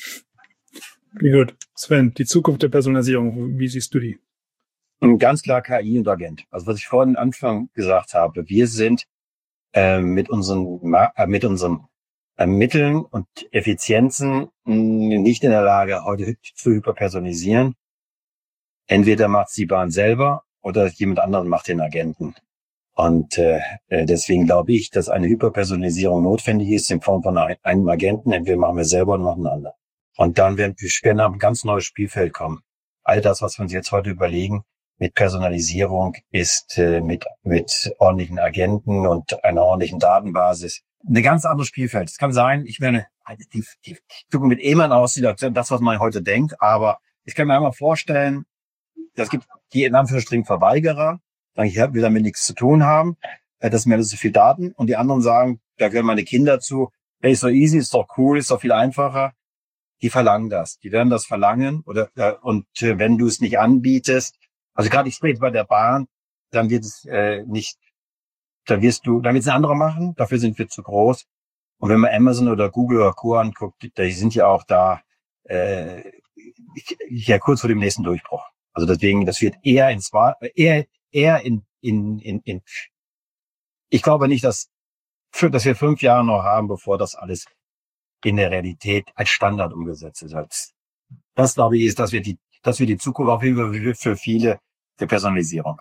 [SPEAKER 2] Wie gut. Sven, die Zukunft der Personalisierung, wie siehst du die?
[SPEAKER 4] Ganz klar K I und Agent. Also was ich vorhin am Anfang gesagt habe, wir sind äh, mit unseren äh, mit unseren äh, Mitteln und Effizienzen mh, nicht in der Lage, heute zu hyperpersonalisieren. Entweder macht die Bahn selber oder jemand anderen macht den Agenten. Und äh, deswegen glaube ich, dass eine Hyperpersonalisierung notwendig ist in Form von einem Agenten. Entweder machen wir selber oder machen einen anderen. Und dann werden wir später auf ein ganz neues Spielfeld kommen. All das, was wir uns jetzt heute überlegen mit Personalisierung, ist äh, mit mit ordentlichen Agenten und einer ordentlichen Datenbasis eine ganz andere Spielfeld. Es kann sein, ich werde die, die Zukunft mit E-Mail aussieht, das, was man heute denkt. Aber ich kann mir einmal vorstellen, das gibt die in Anführungsstrichen Verweigerer, sagen, ich will damit nichts zu tun haben, das sind mir so viel Daten. Und die anderen sagen, da gehören meine Kinder zu, hey, ist so easy, ist doch cool, ist doch viel einfacher. Die verlangen das, die werden das verlangen. Oder äh, und äh, wenn du es nicht anbietest, also gerade ich spreche bei der Bahn, dann wird es äh, nicht, dann wirst du, dann wird es ein anderer machen, dafür sind wir zu groß. Und wenn man Amazon oder Google oder Co. anguckt, die sind ja auch da äh, ja kurz vor dem nächsten Durchbruch. Also deswegen, das wird eher ins eher eher in in in in. Ich glaube nicht, dass dass wir fünf Jahre noch haben, bevor das alles in der Realität als Standard umgesetzt ist. das glaube ich, ist, dass wir die, dass wir die Zukunft auch für viele der Personalisierung.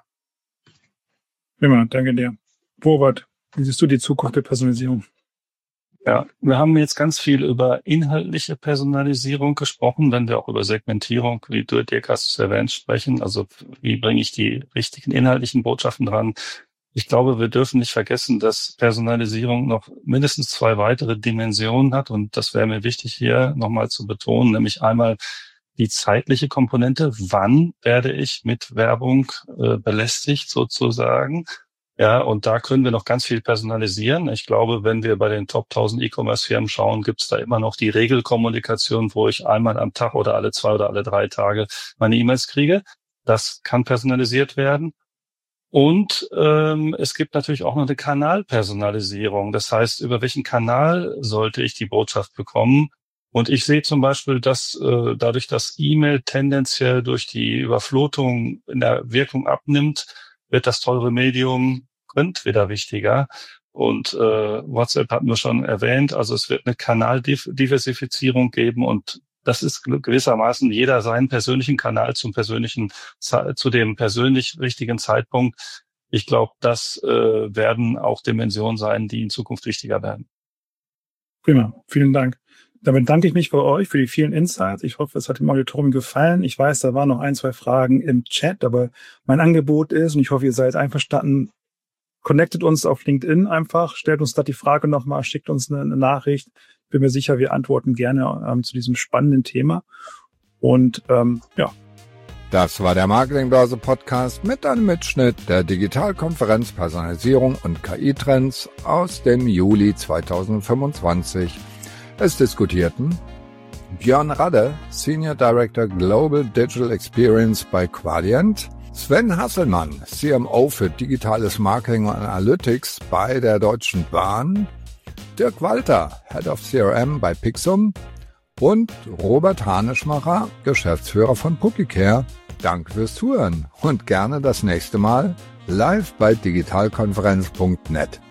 [SPEAKER 2] Immer, danke dir. Robert, wie siehst du die Zukunft der Personalisierung?
[SPEAKER 5] Ja, wir haben jetzt ganz viel über inhaltliche Personalisierung gesprochen, wenn wir auch über Segmentierung, wie du, Dirk, hast es erwähnt, sprechen. Also wie bringe ich die richtigen inhaltlichen Botschaften dran? Ich glaube, wir dürfen nicht vergessen, dass Personalisierung noch mindestens zwei weitere Dimensionen hat. Und das wäre mir wichtig hier nochmal zu betonen, nämlich einmal die zeitliche Komponente. Wann werde ich mit Werbung äh, belästigt sozusagen? Ja, und da können wir noch ganz viel personalisieren. Ich glaube, wenn wir bei den Top tausend E-Commerce-Firmen schauen, gibt es da immer noch die Regelkommunikation, wo ich einmal am Tag oder alle zwei oder alle drei Tage meine E-Mails kriege. Das kann personalisiert werden. Und ähm, es gibt natürlich auch noch eine Kanalpersonalisierung. Das heißt, über welchen Kanal sollte ich die Botschaft bekommen? Und ich sehe zum Beispiel, dass äh, dadurch, dass E-Mail tendenziell durch die Überflutung in der Wirkung abnimmt, wird das teure Medium Print wieder wichtiger. Und äh, WhatsApp hatten wir schon erwähnt. Also es wird eine Kanaldiversifizierung geben und das ist gewissermaßen jeder seinen persönlichen Kanal zum persönlichen, zu dem persönlich richtigen Zeitpunkt. Ich glaube, das äh, werden auch Dimensionen sein, die in Zukunft wichtiger werden.
[SPEAKER 2] Prima, vielen Dank. Damit danke ich mich bei euch für die vielen Insights. Ich hoffe, es hat dem Auditorium gefallen. Ich weiß, da waren noch ein, zwei Fragen im Chat, aber mein Angebot ist, und ich hoffe, ihr seid einverstanden, connectet uns auf LinkedIn einfach, stellt uns da die Frage nochmal, schickt uns eine, eine Nachricht. Bin mir sicher, wir antworten gerne ähm, zu diesem spannenden Thema. Und ähm, ja.
[SPEAKER 1] Das war der Marketingbörse Podcast mit einem Mitschnitt der Digitalkonferenz Personalisierung und K I-Trends aus dem Juli zweitausendfünfundzwanzig. Es diskutierten Björn Radde, Senior Director Global Digital Experience bei Quadient, Sven Hasselmann, C M O für digitales Marketing und Analytics bei der Deutschen Bahn, Dirk Walter, Head of C R M bei Pixum und Robert Hanischmacher, Geschäftsführer von Publicare. Danke fürs Zuhören und gerne das nächste Mal live bei digitalkonferenz punkt net.